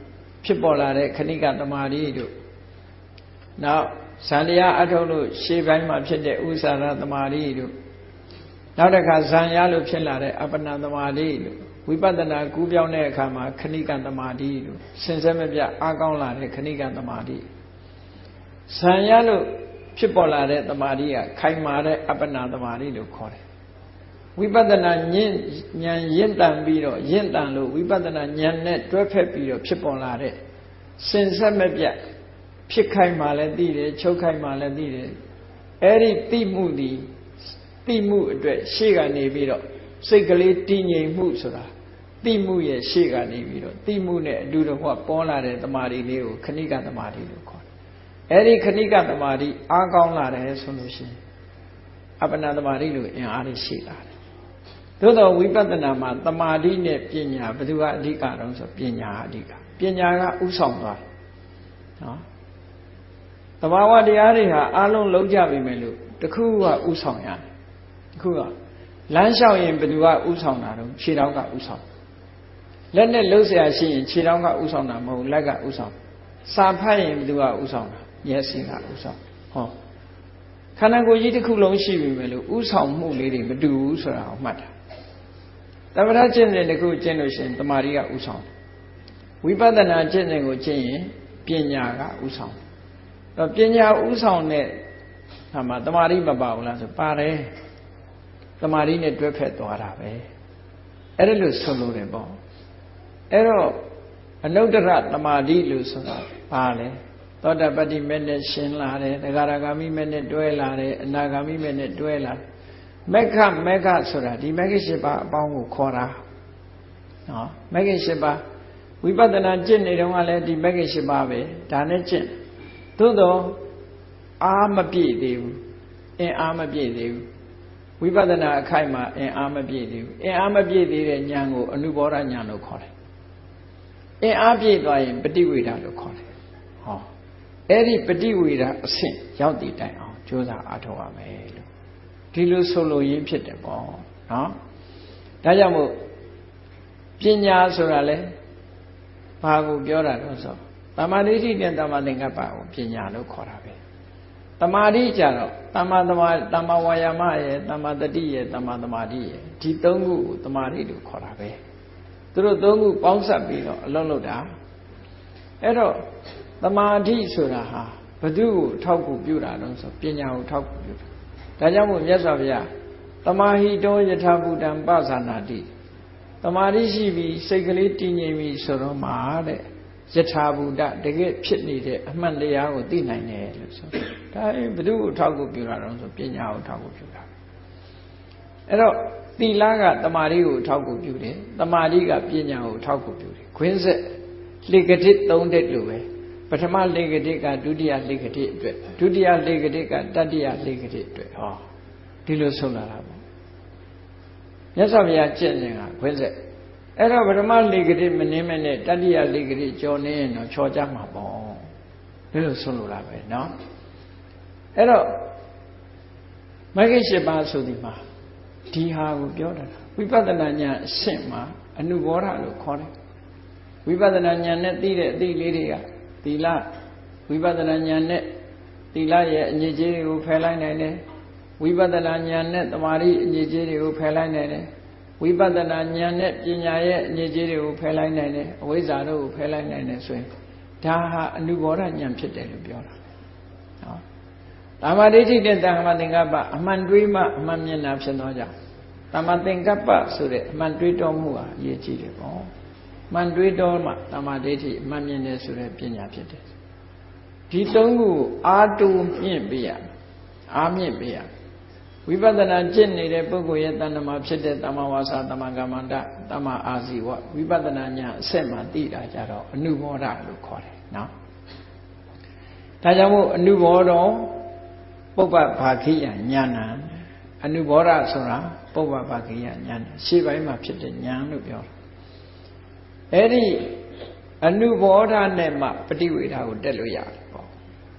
ဖြစ်ပေါ်လာတဲ့ခဏိကသမာဓိတို့နောက်ဇန်တရားအထုတ်လို့ရှေ့ပိုင်းမှာဖြစ်တဲ့ဥစ္စာရသမာဓိတို့နောက်တစ်ခါဇန်ရလို့ဖြစ်လာတဲ့အပ္ပနာသမာဓိတို့ဝိပဿနာကူးပြောင်းတဲ့အခါမှာခဏိကသမာဓိတို့စင်စစ်မပြတ်အားကောင်းလာတဲ့ခဏိကသမာဓိဇန်ရလို့ဖြစ်ပေါ်လာတဲ့သမာဓိကခိုင်မာတဲ့အပ္ပနာသမာဓိလို့ခေါ်တယ်ဝိပဿနာဉာဏ်ဉာဏ်ရင့်တန်ပြီးတော့ရင့်တန်လို့ဝိပဿနာဉာဏ်နဲ့တွဲဖက်ပြီးတော့ဖြစ်ပေါ်လာတဲ့စင်စစ်မပြတ်ဖြစ်ခိုင်မှလည်းသိတယ်ချုပ်ခိုင်မှလည်းသိတယ်အဲ့ဒီသိမှုဒီသိမှုအတွက်ရှေ့ကနေပြီးတော့စိတ်ကလေးတည်ငြိမ်မှုဆိုတာသိမှုရဲ့ရှေ့ကနေပြီးတော့သိမှုနဲ့အတူတကွပေါ်လာတဲ့တမာတိလေးကိုခဏိကတမာတိလို့ခေါ်တယ်အဲ့ဒီခဏိကတမာတိအားကောင်းလာတယ်ဆိုလို့ရှိရင်အပ္ပနာတမာတိလို့အင်အားလေးရှိလာတယ်သို့တော့ဝိပဿနာမှာတမာတိနဲ့ပညာဘယ်သူကအဓိကတုံးဆိုပညာအဓိကပညာကဥဆောင်သွားတယ်နော်သဘာဝတရားတွေဟာအလုံးလုံးကြပြီမယ်လို့တခုကဥဆောင်ရတယ်တခုကလမ်းလျှောက်ရင်ဘယ်သူကဥဆောင်တာတော့ခြေထောက်ကဥဆောင်လက်နဲ့လှုပ်ရှားရှိရင်ခြေထောက်ကဥဆောင်တာမဟုတ်လက်ကဥဆောင်စာဖတ်ရင်ဘယ်သူကဥဆောင်တာမျက်စိကဥဆောင်ဟောခန္ဓာကိုယ်ကြီးတစ်ခုလုံးရှိပြီမယ်လို့ဥဆောင်မှုလေးတွေမတူဘူးဆိုတာကိုမှတ်တာတပ္ပဒကျင့်စဉ်တစ်ခုကျင့်လို့ရှိရင်တမာရီကဥဆောင်ဝိပဿနာကျင့်စဉ်ကိုကျင့်ရင်ပညာကဥဆောင်တော့ပညာဥဆောင်တဲ့ဟာမှာတမာရီမပါဘူးလားဆိုပါတယ်တမာရီနဲ့တွဲဖက်သွားတာပဲအဲ့ဒါလို့ဆိုလို့တယ်ပေါ့အဲ့တော့အနုတ္တရတမာရီလို့ဆိုတာပါလေသောတာပတ္တိမဲ့နဲ့ရှင်းလာတယ်သဂရဂါမိမဲ့နဲ့တွဲလာတယ်အနာဂါမိမဲ့နဲ့တွဲလာတယ်မက္ခမက္ခဆိုတာဒီမက္ခ၈ပါးအပေါင်းကိုခေါ်တာနော်မက္ခ၈ပါးဝိပဿနာကျင့်နေတော့ကလည်းဒီမက္ခ၈ပါးပဲဒါနဲ့ကျင့်သို့တော့အားမပြည့်သေးဘူးအင်အားမပြည့်သေးဘူးဝိပဿနာအခိုက်မှာအင်အားမပြည့်သေးဘူးအင်အားမပြည့်သေးတဲ့ဉာဏ်ကိုအနုဘောဓဉာဏ်လို့ခေါ်တယ်အင်အားပြည့်သွားရင်ပฏิဝေဒလို့ခေါ်တယ်ဟောအဲ့ဒီပฏิဝေဒအဆင့်ရောက်တည်တိုင်အောင်ကြိုးစားအားထုတ်ရမယ်လို့ဒီလိုဆိုလိုရင်းဖြစ်တယ်ပေါ့နော်ဒါကြောင့်မို့ပညာဆိုတာလဲဘာကိုပြောတာလို့ဆိုတမာဒိဋ္ဌိနဲ့တမာသင်္ကပ္ပကိုပညာလို့ခေါ်တာပဲတမာဒိကြတော့တမာတမာတမာဝါယာမရဲ့တမာတတိရဲ့တမာသမာဓိရဲ့ဒီသုံးခုကိုတမာဒိလို့ခေါ်တာပဲသူတို့သုံးခုပေါင်းစပ်ပြီးတော့အလုံးလုံးတာအဲ့တော့တမာဒိဆိုတာဟာဘု து ကိုထောက်ကူပြုတာလို့ဆိုပညာကိုထောက်ကူပြုတာဒါကြောင့်မို့မြတ်စွာဘုရားတမာဟိတောယထာဘူတံပသနာတိတမာဒိရှိပြီးစိတ်ကလေးတည်ငြိမ်ပြီးဆိုတော့မှတဲ့ယထာဘူတတကယ်ဖြစ်နေတဲ့အမှန်တရားကိုသိနိုင်တယ်လို့ဆိုဒါဘယ်သူကိုထောက်ကူပြုတာတော့ဆိုပညာကိုထောက်ကူပြုတာအဲ့တော့သီလကတမာဒိကိုထောက်ကူပြုတယ်တမာဒိကပညာကိုထောက်ကူပြုတယ်ခွင်းဆက်လေကတိသုံးတဲ့လို့ပဲပထမလေကတိကဒုတိယလေကတိအတွက်ဒုတိယလေကတိကတတိယလေကတိအတွက်ဟောဒီလိုဆုံးလာတာပေါ့မြတ်စွာဘုရားကျင့်ခြင်းကခွင်းဆက်အဲ့တော့ပထမလေကတိမနှင်းမနဲ့တတိယလေကတိကြော်နေရင်တော့ချော်ကြမှာပေါ့ဒီလိုဆုံးလို့လာပဲเนาะအဲ့တော့မဂ္ဂင်၈ပါးဆိုဒီမှာဒီဟာကိုပြောတာဝိပဿနာဉာဏ်အဆင့်မှာအနုဘောဓလို့ခေါ်တယ်ဝိပဿနာဉာဏ်နဲ့သိတဲ့အသိလေးတွေကသီလဝိပဿနာဉာဏ်နဲ့သီလရဲ့အညစ်အကြေးတွေကိုဖယ်လိုက်နိုင်တယ်ဝိပဿနာဉာဏ်နဲ့တမာရီအညစ်အကြေးတွေကိုဖယ်လိုက်နိုင်တယ်ဝိပဿနာဉာဏ်နဲ့ပညာရဲ့အညစ်အကြေးတွေကိုဖယ်လိုက်နိုင်တယ်အဝိဇ္ဇာတို့ကိုဖယ်လိုက်နိုင်တယ်ဆိုရင်ဒါဟာအနုဘောဓဉာဏ်ဖြစ်တယ်လို့ပြောတာနော်တမ္မာဒိဋ္ဌိနဲ့တမ္မာသင်္ကပ္ပအမှန်တွေးမှအမှန်မြင်တာဖြစ်သွားကြတမ္မာသင်္ကပ္ပဆိုတဲ့အမှန်တွေးတော်မှုဟာအရေးကြီးတယ်ပေါ့မှန်တွေးတော်မှတမ္မာဒိဋ္ဌိအမှန်မြင်တယ်ဆိုတဲ့ပညာဖြစ်တယ်ဒီသုံးခုအာတူမြင့်ပေးရအားမြင့်ပေးရဝိပဿနာကျင့်နေတဲ့ပုဂ္ဂိုလ်ရဲ့တဏ္ဍမှာဖြစ်တဲ့တမ္မာဝါစာတမ္မာကမ္မန္တတမ္မာအာဇီဝဝိပဿနာဉာဏ်အဆက်မှသိတာကြတော့အနုဘောဓလို့ခေါ်တယ်နော်ဒါကြောင့်မို့အနုဘောဓပုပ္ပဘာခိယဉာဏ်အနုဘောဓဆိုတာပုပ္ပဘာခိယဉာဏ်ရှေ့ပိုင်းမှာဖြစ်တဲ့ဉာဏ်လို့ပြောတာအဲ့ဒီအနုဘောဓနဲ့မှပฏิဝေဒကိုတက်လို့ရတယ်ပေါ့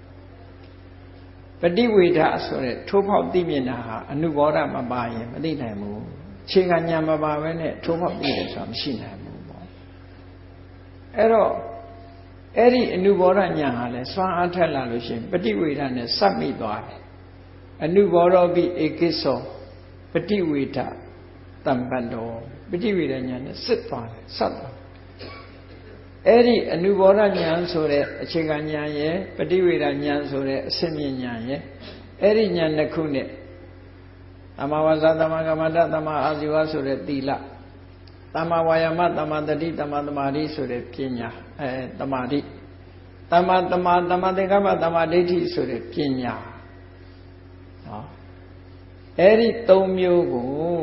ပฏิဝေဒဆိုတဲ့ထိုးဖောက်သိမြင်တာဟာအနုဘောဓမပါရင်မသိနိုင်ဘူးခြေကညာမပါဘဲနဲ့ထိုးဖောက်သိတယ်ဆိုတာမရှိနိုင်ဘူးပေါ့အဲ့တော့အဲ့ဒီအနုဘောဓဉာဏ်ဟာလဲစွမ်းအားထက်လာလို့ရှိရင်ပฏิဝေဒနဲ့စပ်မိသွားတယ်အနုဘောဓပိဧကိသောပฏิဝေဒတမ္ပတ္တောပฏิဝေဒဉာဏ်နဲ့စစ်သွားတယ်စပ်သွားအဲ့ဒီအနုဘောဓဉာဏ်ဆိုတဲ့အခြေခံဉာဏ်ရဲ့ပฏิဝေဒဉာဏ်ဆိုတဲ့အစစ်မြင့်ဉာဏ်ရဲ့အဲ့ဒီဉာဏ်တစ်ခုနဲ့သမ္မာဝါစာသမ္မာကမ္မန္တသမ္မာအာဇီဝဆိုတဲ့သီလသမ္မာဝါယာမသမ္မာတတိသမ္မာသမာဓိဆိုတဲ့ပညာအဲသမာဓိသမ္မာသမ္မာသမ္မာသင်္ကပ္ပသမ္မာဒိဋ္ဌိဆိုတဲ့ပညာဟောအဲ့ဒီသုံးမျိုးကို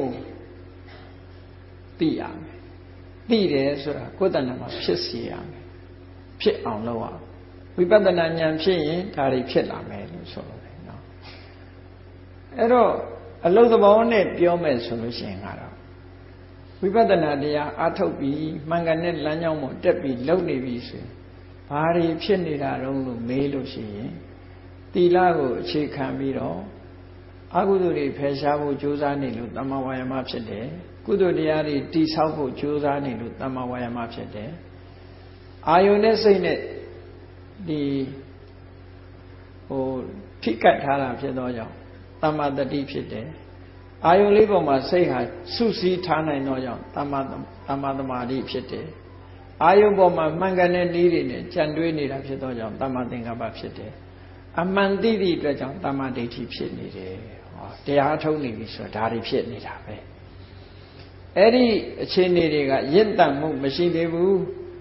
သိရမယ်သိတယ်ဆိုတာကိုယ်တဏ္ဍာမှာဖြစ်စီရမယ်ဖြစ်အောင်လုပ်ရဝိပဿနာဉာဏ်ဖြစ်ရင်ဒါတွေဖြစ်လာမယ်လို့ဆိုလို့တယ်နော်အဲ့တော့အလုံးသဘောနဲ့ပြောမယ်ဆိုလို့ရှိရင်ကတော့ဝိပဿနာတရားအားထုတ်ပြီးမှန်ကန်တဲ့လမ်းကြောင်းပေါ်တက်ပြီးလုံနေပြီဆိုရင်ဘာတွေဖြစ်နေတာတုံးလို့မေးလို့ရှိရင်သီလကိုအခြေခံပြီးတော့အကုသိုလ်တွေဖယ်ရှားဖို့ကြိုးစားနေလို့တမ္မာဝါယာမဖြစ်တယ်ကုသိုလ်တရားတွေတည်ဆောက်ဖို့ကြိုးစားနေလို့တမ္မာဝါယာမဖြစ်တယ်အာယုန်နဲ့စိတ်နဲ့ဒီဟိုထိကတ်ထားတာဖြစ်သောကြောင့်တမ္မာတတိဖြစ်တယ်အာယုန်လေးပေါ်မှာစိတ်ဟာစုစည်းထားနိုင်သောကြောင့်တမ္မာတမ္မာသမာဓိဖြစ်တယ်အာယုန်ပေါ်မှာမှန်ကန်တဲ့နည်းတွေနဲ့ကြံတွေးနေတာဖြစ်သောကြောင့်တမ္မာသင်္ကပ္ပဖြစ်တယ်အမှန်သိသည့်အတွက်ကြောင့်တမ္မာဒိဋ္ဌိဖြစ်နေတယ်ဟောတရားထုတ်နေပြီဆိုတာဒါတွေဖြစ်နေတာပဲအဲ့ဒီအခြေအနေတွေကရင့်တန်မှုမရှိသေးဘူး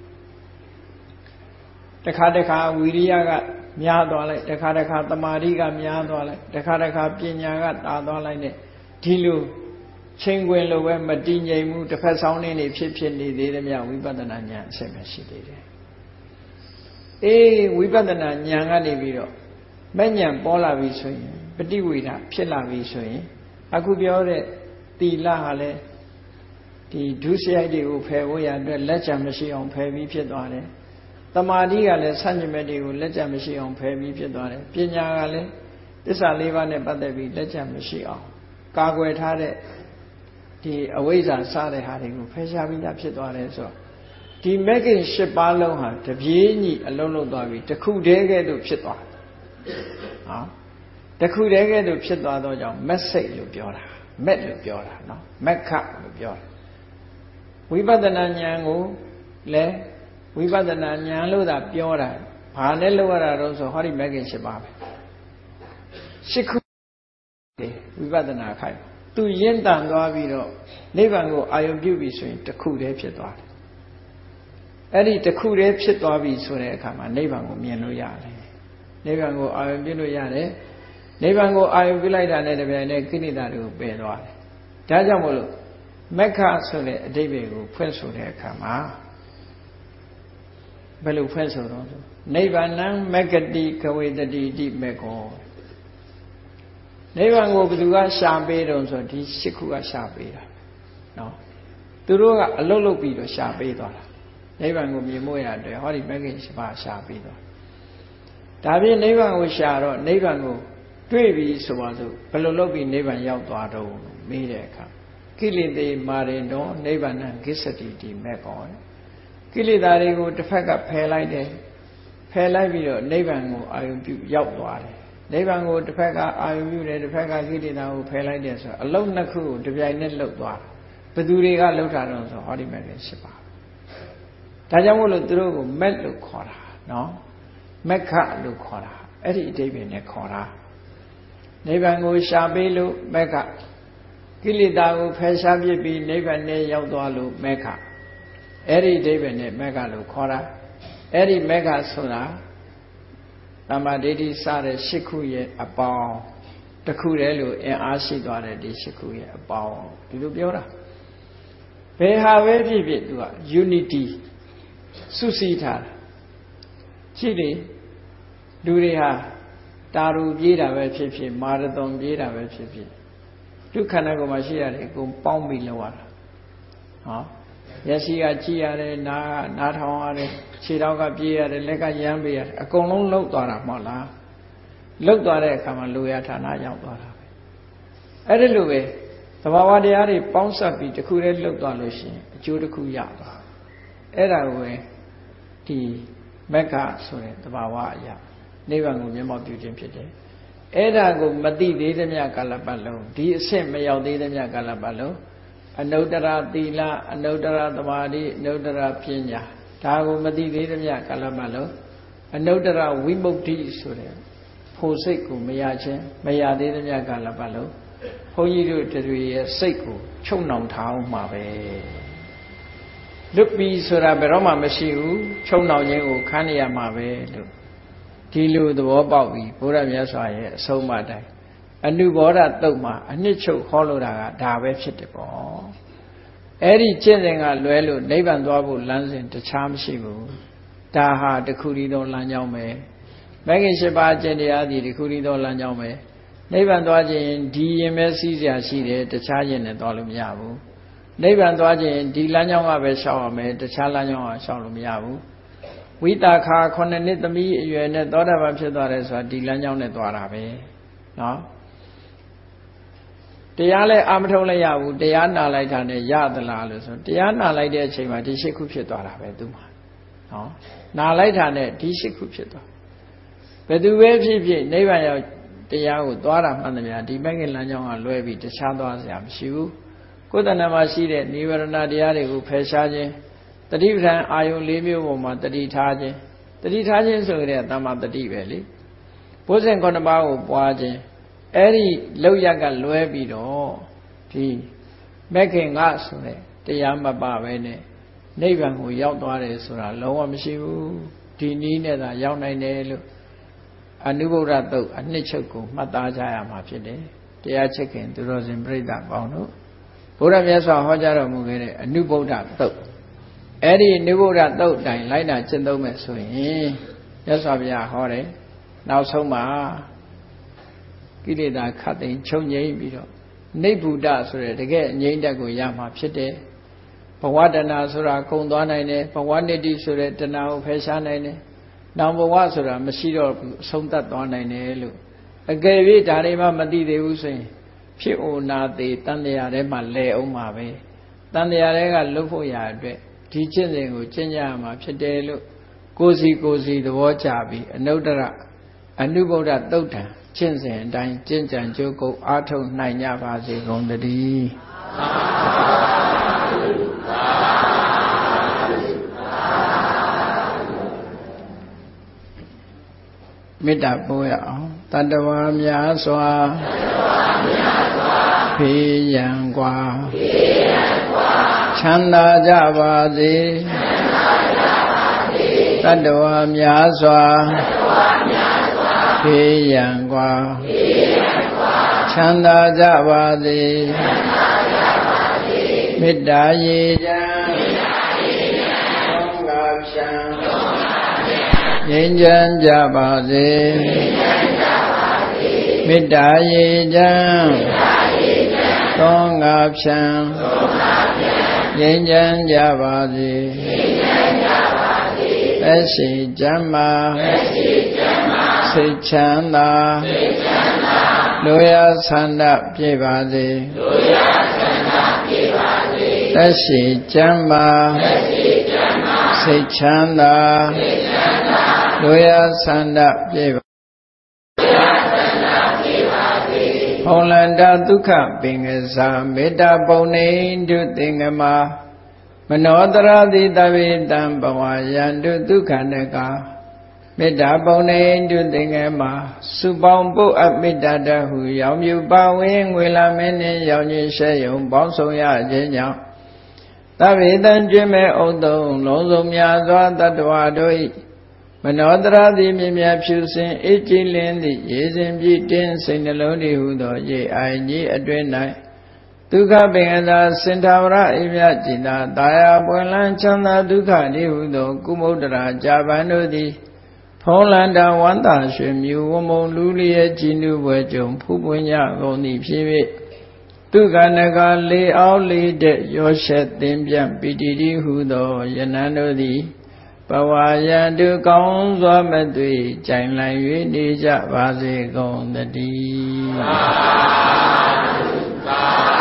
တခါတခါဝီရိယကများသွားလိုက်တခါတခါတမာဓိကများသွားလိုက်တခါတခါပညာကတာသွားလိုက်နဲ့ဒီလိုချိန်ခွင်လိုပဲမတည်ငြိမ်မှုတစ်ဖက်ဆောင်နေနေဖြစ်ဖြစ်နေသေးတယ်မြဝိပဿနာဉာဏ်အစစ်မရှိသေးတယ်အေးဝိပဿနာဉာဏ်ကနေပြီးတော့မဲ့ဉာဏ်ပေါ်လာပြီဆိုရင်ပฏิဝေဒဖြစ်လာပြီဆိုရင်အခုပြောတဲ့သီလဟာလည်းဒီဒုစရိုက်တွေကိုဖယ်ဖို့ရအတွက်လက်ချမရှိအောင်ဖယ်ပြီးဖြစ်သွားတယ်တမာတိကလည်းဆန့်ကျင်ဘက်တွေကိုလက်ချမရှိအောင်ဖယ်ပြီးဖြစ်သွားတယ်ပညာကလည်းသစ္စာလေးပါးနဲ့ပတ်သက်ပြီးလက်ချမရှိအောင်ကာကွယ်ထားတဲ့ဒီအဝိဇ္ဇာစတဲ့ဟာတွေကိုဖယ်ရှားပြီးသားဖြစ်သွားတယ်ဆိုတော့ဒီမဂ္ဂင်၈ပါးလုံးဟာတပြေးညီအလုံးလုံးသွားပြီးတစ်ခုတည်းကဲ့သို့ဖြစ်သွားတယ်ဟောတစ်ခုတည်းကဲ့သို့ဖြစ်သွားတော့ကြောင့်မက်စိတ်လို့ပြောတာမက်လို့ပြောတာနော်မက်ခလို့ပြောတာဝိပဿနာဉာဏ်ကိုလည်းဝိပဿနာဉာဏ်လို့သာပြောတာဘာနဲ့လောက်ရတာတော့ဆိုဟောဒီမဂ္ဂင်၈ပါးပဲရှစ်ခုဝိပဿနာခိုက်သူရင့်တန်သွားပြီးတော့နိဗ္ဗာန်ကိုအာရုံပြုပြီဆိုရင်တစ်ခုတည်းဖြစ်သွားတယ်အဲ့ဒီတစ်ခုတည်းဖြစ်သွားပြီဆိုတဲ့အခါမှာနိဗ္ဗာန်ကိုမြင်လို့ရတယ်နိဗ္ဗာန်ကိုအာရုံပြုလို့ရတယ်နိဗ္ဗာန်ကိုအာရုံပြုလိုက်တာနဲ့တပြိုင်တည်းကိလေသာတွေကိုပယ်သွားတယ်ဒါကြောင့်မို့လို့မက္ခဆိုတဲ့အဓိပ္ပာယ်ကိုဖွင့်ဆိုတဲ့အခါမှာဘယ်လိုဖွင့်ဆိုတော့နိဗ္ဗာန်မက္ကတိကဝေတတိတိမေကောနိဗ္ဗာန်ကိုဘယ်သူကရှာပေးတော့ဆိုဒီရှစ်ခုကရှာပေးတာနော်သူတို့ကအလုတ်လုတ်ပြီးတော့ရှာပေးသွားတာနိဗ္ဗာန်ကိုမြင်မို့ရတဲ့ဟောဒီမဂ္ဂင်၈ပါးရှာပေးသွားဒါဖြင့်နိဗ္ဗာန်ကိုရှာတော့နိဗ္ဗာန်ကိုတွေ့ပြီဆိုပါစို့ဘယ်လိုလုပ်ပြီးနိဗ္ဗာန်ရောက်သွားတော့မေးတဲ့အခါကိလေသေမာရင်တော့နိဗ္ဗာန်ဂစ္ဆတိတိမဲ့ကောကိလေသာတွေကိုတစ်ဖက်ကဖယ်လိုက်တယ်ဖယ်လိုက်ပြီးတော့နိဗ္ဗာန်ကိုအာရုံပြုရောက်သွားတယ်နိဗ္ဗာန်ကိုတစ်ဖက်ကအာရုံပြုတယ်တစ်ဖက်ကကိလေသာကိုဖယ်လိုက်တယ်ဆိုတော့အလုံးနှစ်ခုကိုတစ်ပြိုင်နက်လှုပ်သွားတယ်ဘယ်သူတွေကလှုပ်တာတော့ဆိုဟောဒီမဲ့လည်းရှိပါဒါကြောင့်မို့လို့သူတို့ကိုမက်လို့ခေါ်တာနော်မက္ခလို့ခေါ်တာအဲ့ဒီအဓိပ္ပာယ်နဲ့ခေါ်တာနိဗ္ဗာန်ကိုရှာပေးလို့မက္ခကိလေသာကိုဖယ်ရှားပြစ်ပြီးနိဗ္ဗာန်နဲ့ရောက်သွားလို့မက္ခအဲ့ဒီအဓိပ္ပာယ်နဲ့မက္ခလို့ခေါ်တာအဲ့ဒီမက္ခဆိုတာတမ္မာဒိဋ္ဌိစတဲ့ရှစ်ခုရဲ့အပေါင်းတစ်ခုတည်းလို့အင်အားရှိသွားတဲ့ဒီရှစ်ခုရဲ့အပေါင်းဒီလိုပြောတာဘယ်ဟာပဲဖြစ်ဖြစ်သူက unity စုစည်းထားတာကြည့်လေလူတွေဟာတာရူပြေးတာပဲဖြစ်ဖြစ်မာရသွန်ပြေးတာပဲဖြစ်ဖြစ်ဒုက္ခနာကိုမှရှိရတယ်အကုန်ပေါင်းပြီးလောက်ရတာဟောမျက်စိကကြည့်ရတယ်နားကနားထောင်ရတယ်ခြေထောက်ကပြေးရတယ်လက်ကရမ်းပေးရတယ်အကုန်လုံးလှုပ်သွားတာမဟုတ်လားလှုပ်သွားတဲ့အခါမှာလူရဌာနရောက်သွားတာပဲအဲ့ဒီလိုပဲသဘာဝတရားတွေပေါင်းစပ်ပြီးတစ်ခုတည်းလှုပ်သွားလို့ရှိရင်အကျိုးတစ်ခုရသွားအဲ့ဒါကိုပဲဒီ Mecca Suri, the Bawaya, Nevan Memo Beauty Pity. Eda go Mati de Mia Calabalo, D. Sim Mayo de Mia Calabalo, Anodara Dila, Anodara Tamadi, Nodara Pina, Tago Mati de Mia Calabalo, Anodara Wimbo Suri, Poseco, Mayache, Maya de Mia Calabalo, Hoyu to be Seco, Chonam Town Mabe. Look me Sura Beroma Messiu, Chonau Yeo, Kania Mabe, Tilu the Wabawi, Buddha Yasai, so mad. A new border dogma, a nicho holoda, da vegetable. Eddie Jenninga Luelu, Nevan Dwabu Lansin to Charm Shibu, Daha the Kurido Lanyome, Megan Sheba Jenny, the Kurido Lanyome, Nevan Dwajin, D M S C, the Chajan and Dolum Yabu. Nevan Dwajin, D Lanyama Veshaw, the Chalanyo, Shalom Yabu. We tak ha connected the me, you and the daughter of Chedores or D Lanyon at Warabe. No? Diale Amatola Yabu, Diana like an yard the Lalus, Diana like the Chima, the Shikupchedora, Duma. No? Now like an Tishikupchedo. But the way she never Diago, Dora, Manamia, the Megan Lanyon and Louis, the Shadows, Yam Shivu. Good and never see that neither Nadiari who Peshaje. The deep time I will leave you woman, the detaje. The detaje so that Dama the deep valley. Posing on about Boaje, Eddie Loyaga Luebido, T. Making us, the Yamba Bavene, Navan who Yautware Sura, Loa Mishu, Tinina, the Yaunay, a new rato, a nichoku, Mataja Mapide, they are checking to Rosin Breda Bono. Buddha Yasa Hojara Mugere, a new boat up. Eddie knew that though dying like that, gentlemen, so he, yes, I'll be a hurry. Now, so ma, get it that cutting, chonye, beetle. Nebu does, so that again, Yandago Yama Pite. But what an answer, Kondana, but one day, so that the now Pesana, number one, so that Machine some that one I know. A gay it, Arima Madi, they will say, Pio na de Tania Rema Leo Mave. Tania Rega Lopo Teaching who Chinyama Chedelu, Cozy Cozy the Wachabi, a Nodara, a new boat at Dota, Chinsen and Dine, Jinja and Joko, Arto, Nanya Vazi on the D. Mida Boya, Tandawam Yaswa, Pi Yangua. Chanda Javadi Tadwa Myaswa Piyangwa Chanda Javadi Middayi Songapshan Yinjan Javadi Middayi Songapshan Yanjan Javadi, Esi Jama, Sichanda, Loya Sanda Pivadi, Esi Jama, Sichanda, Loya Sanda Pivadi. Holanda Duka Bingasa Meta Bone to Thingama Manodara di Davidam Bawayan to Dukanaka Meta Bone to Thingama Subambo at Midada who Yam you bowing will a many Yoni Shayum Bonsoya Jenya Davidan Jimmy Odo Lozum Yazwa Tatuadoi Manodra the Mimia Pusin, Ejilin, the Yezim Jitin, Saint Eloni Hudo, Ye, I ye adrenai. Duka Bengada, Centaura, Imagina, Daya, Buelan, Chana, Duka, Hudo, Kumodra, Javano, the Polanda, Wanda, Shim, you, Womo, Lulia, Ginu, Wajum, Pupunya, Goni, Pivi. Duka Naga, lay all lead, your shed, Dimjam, Pididi, Hudo, Yanano, the Bawayan do gong Zomadui, Janglan Yunija, Vazi gong the D.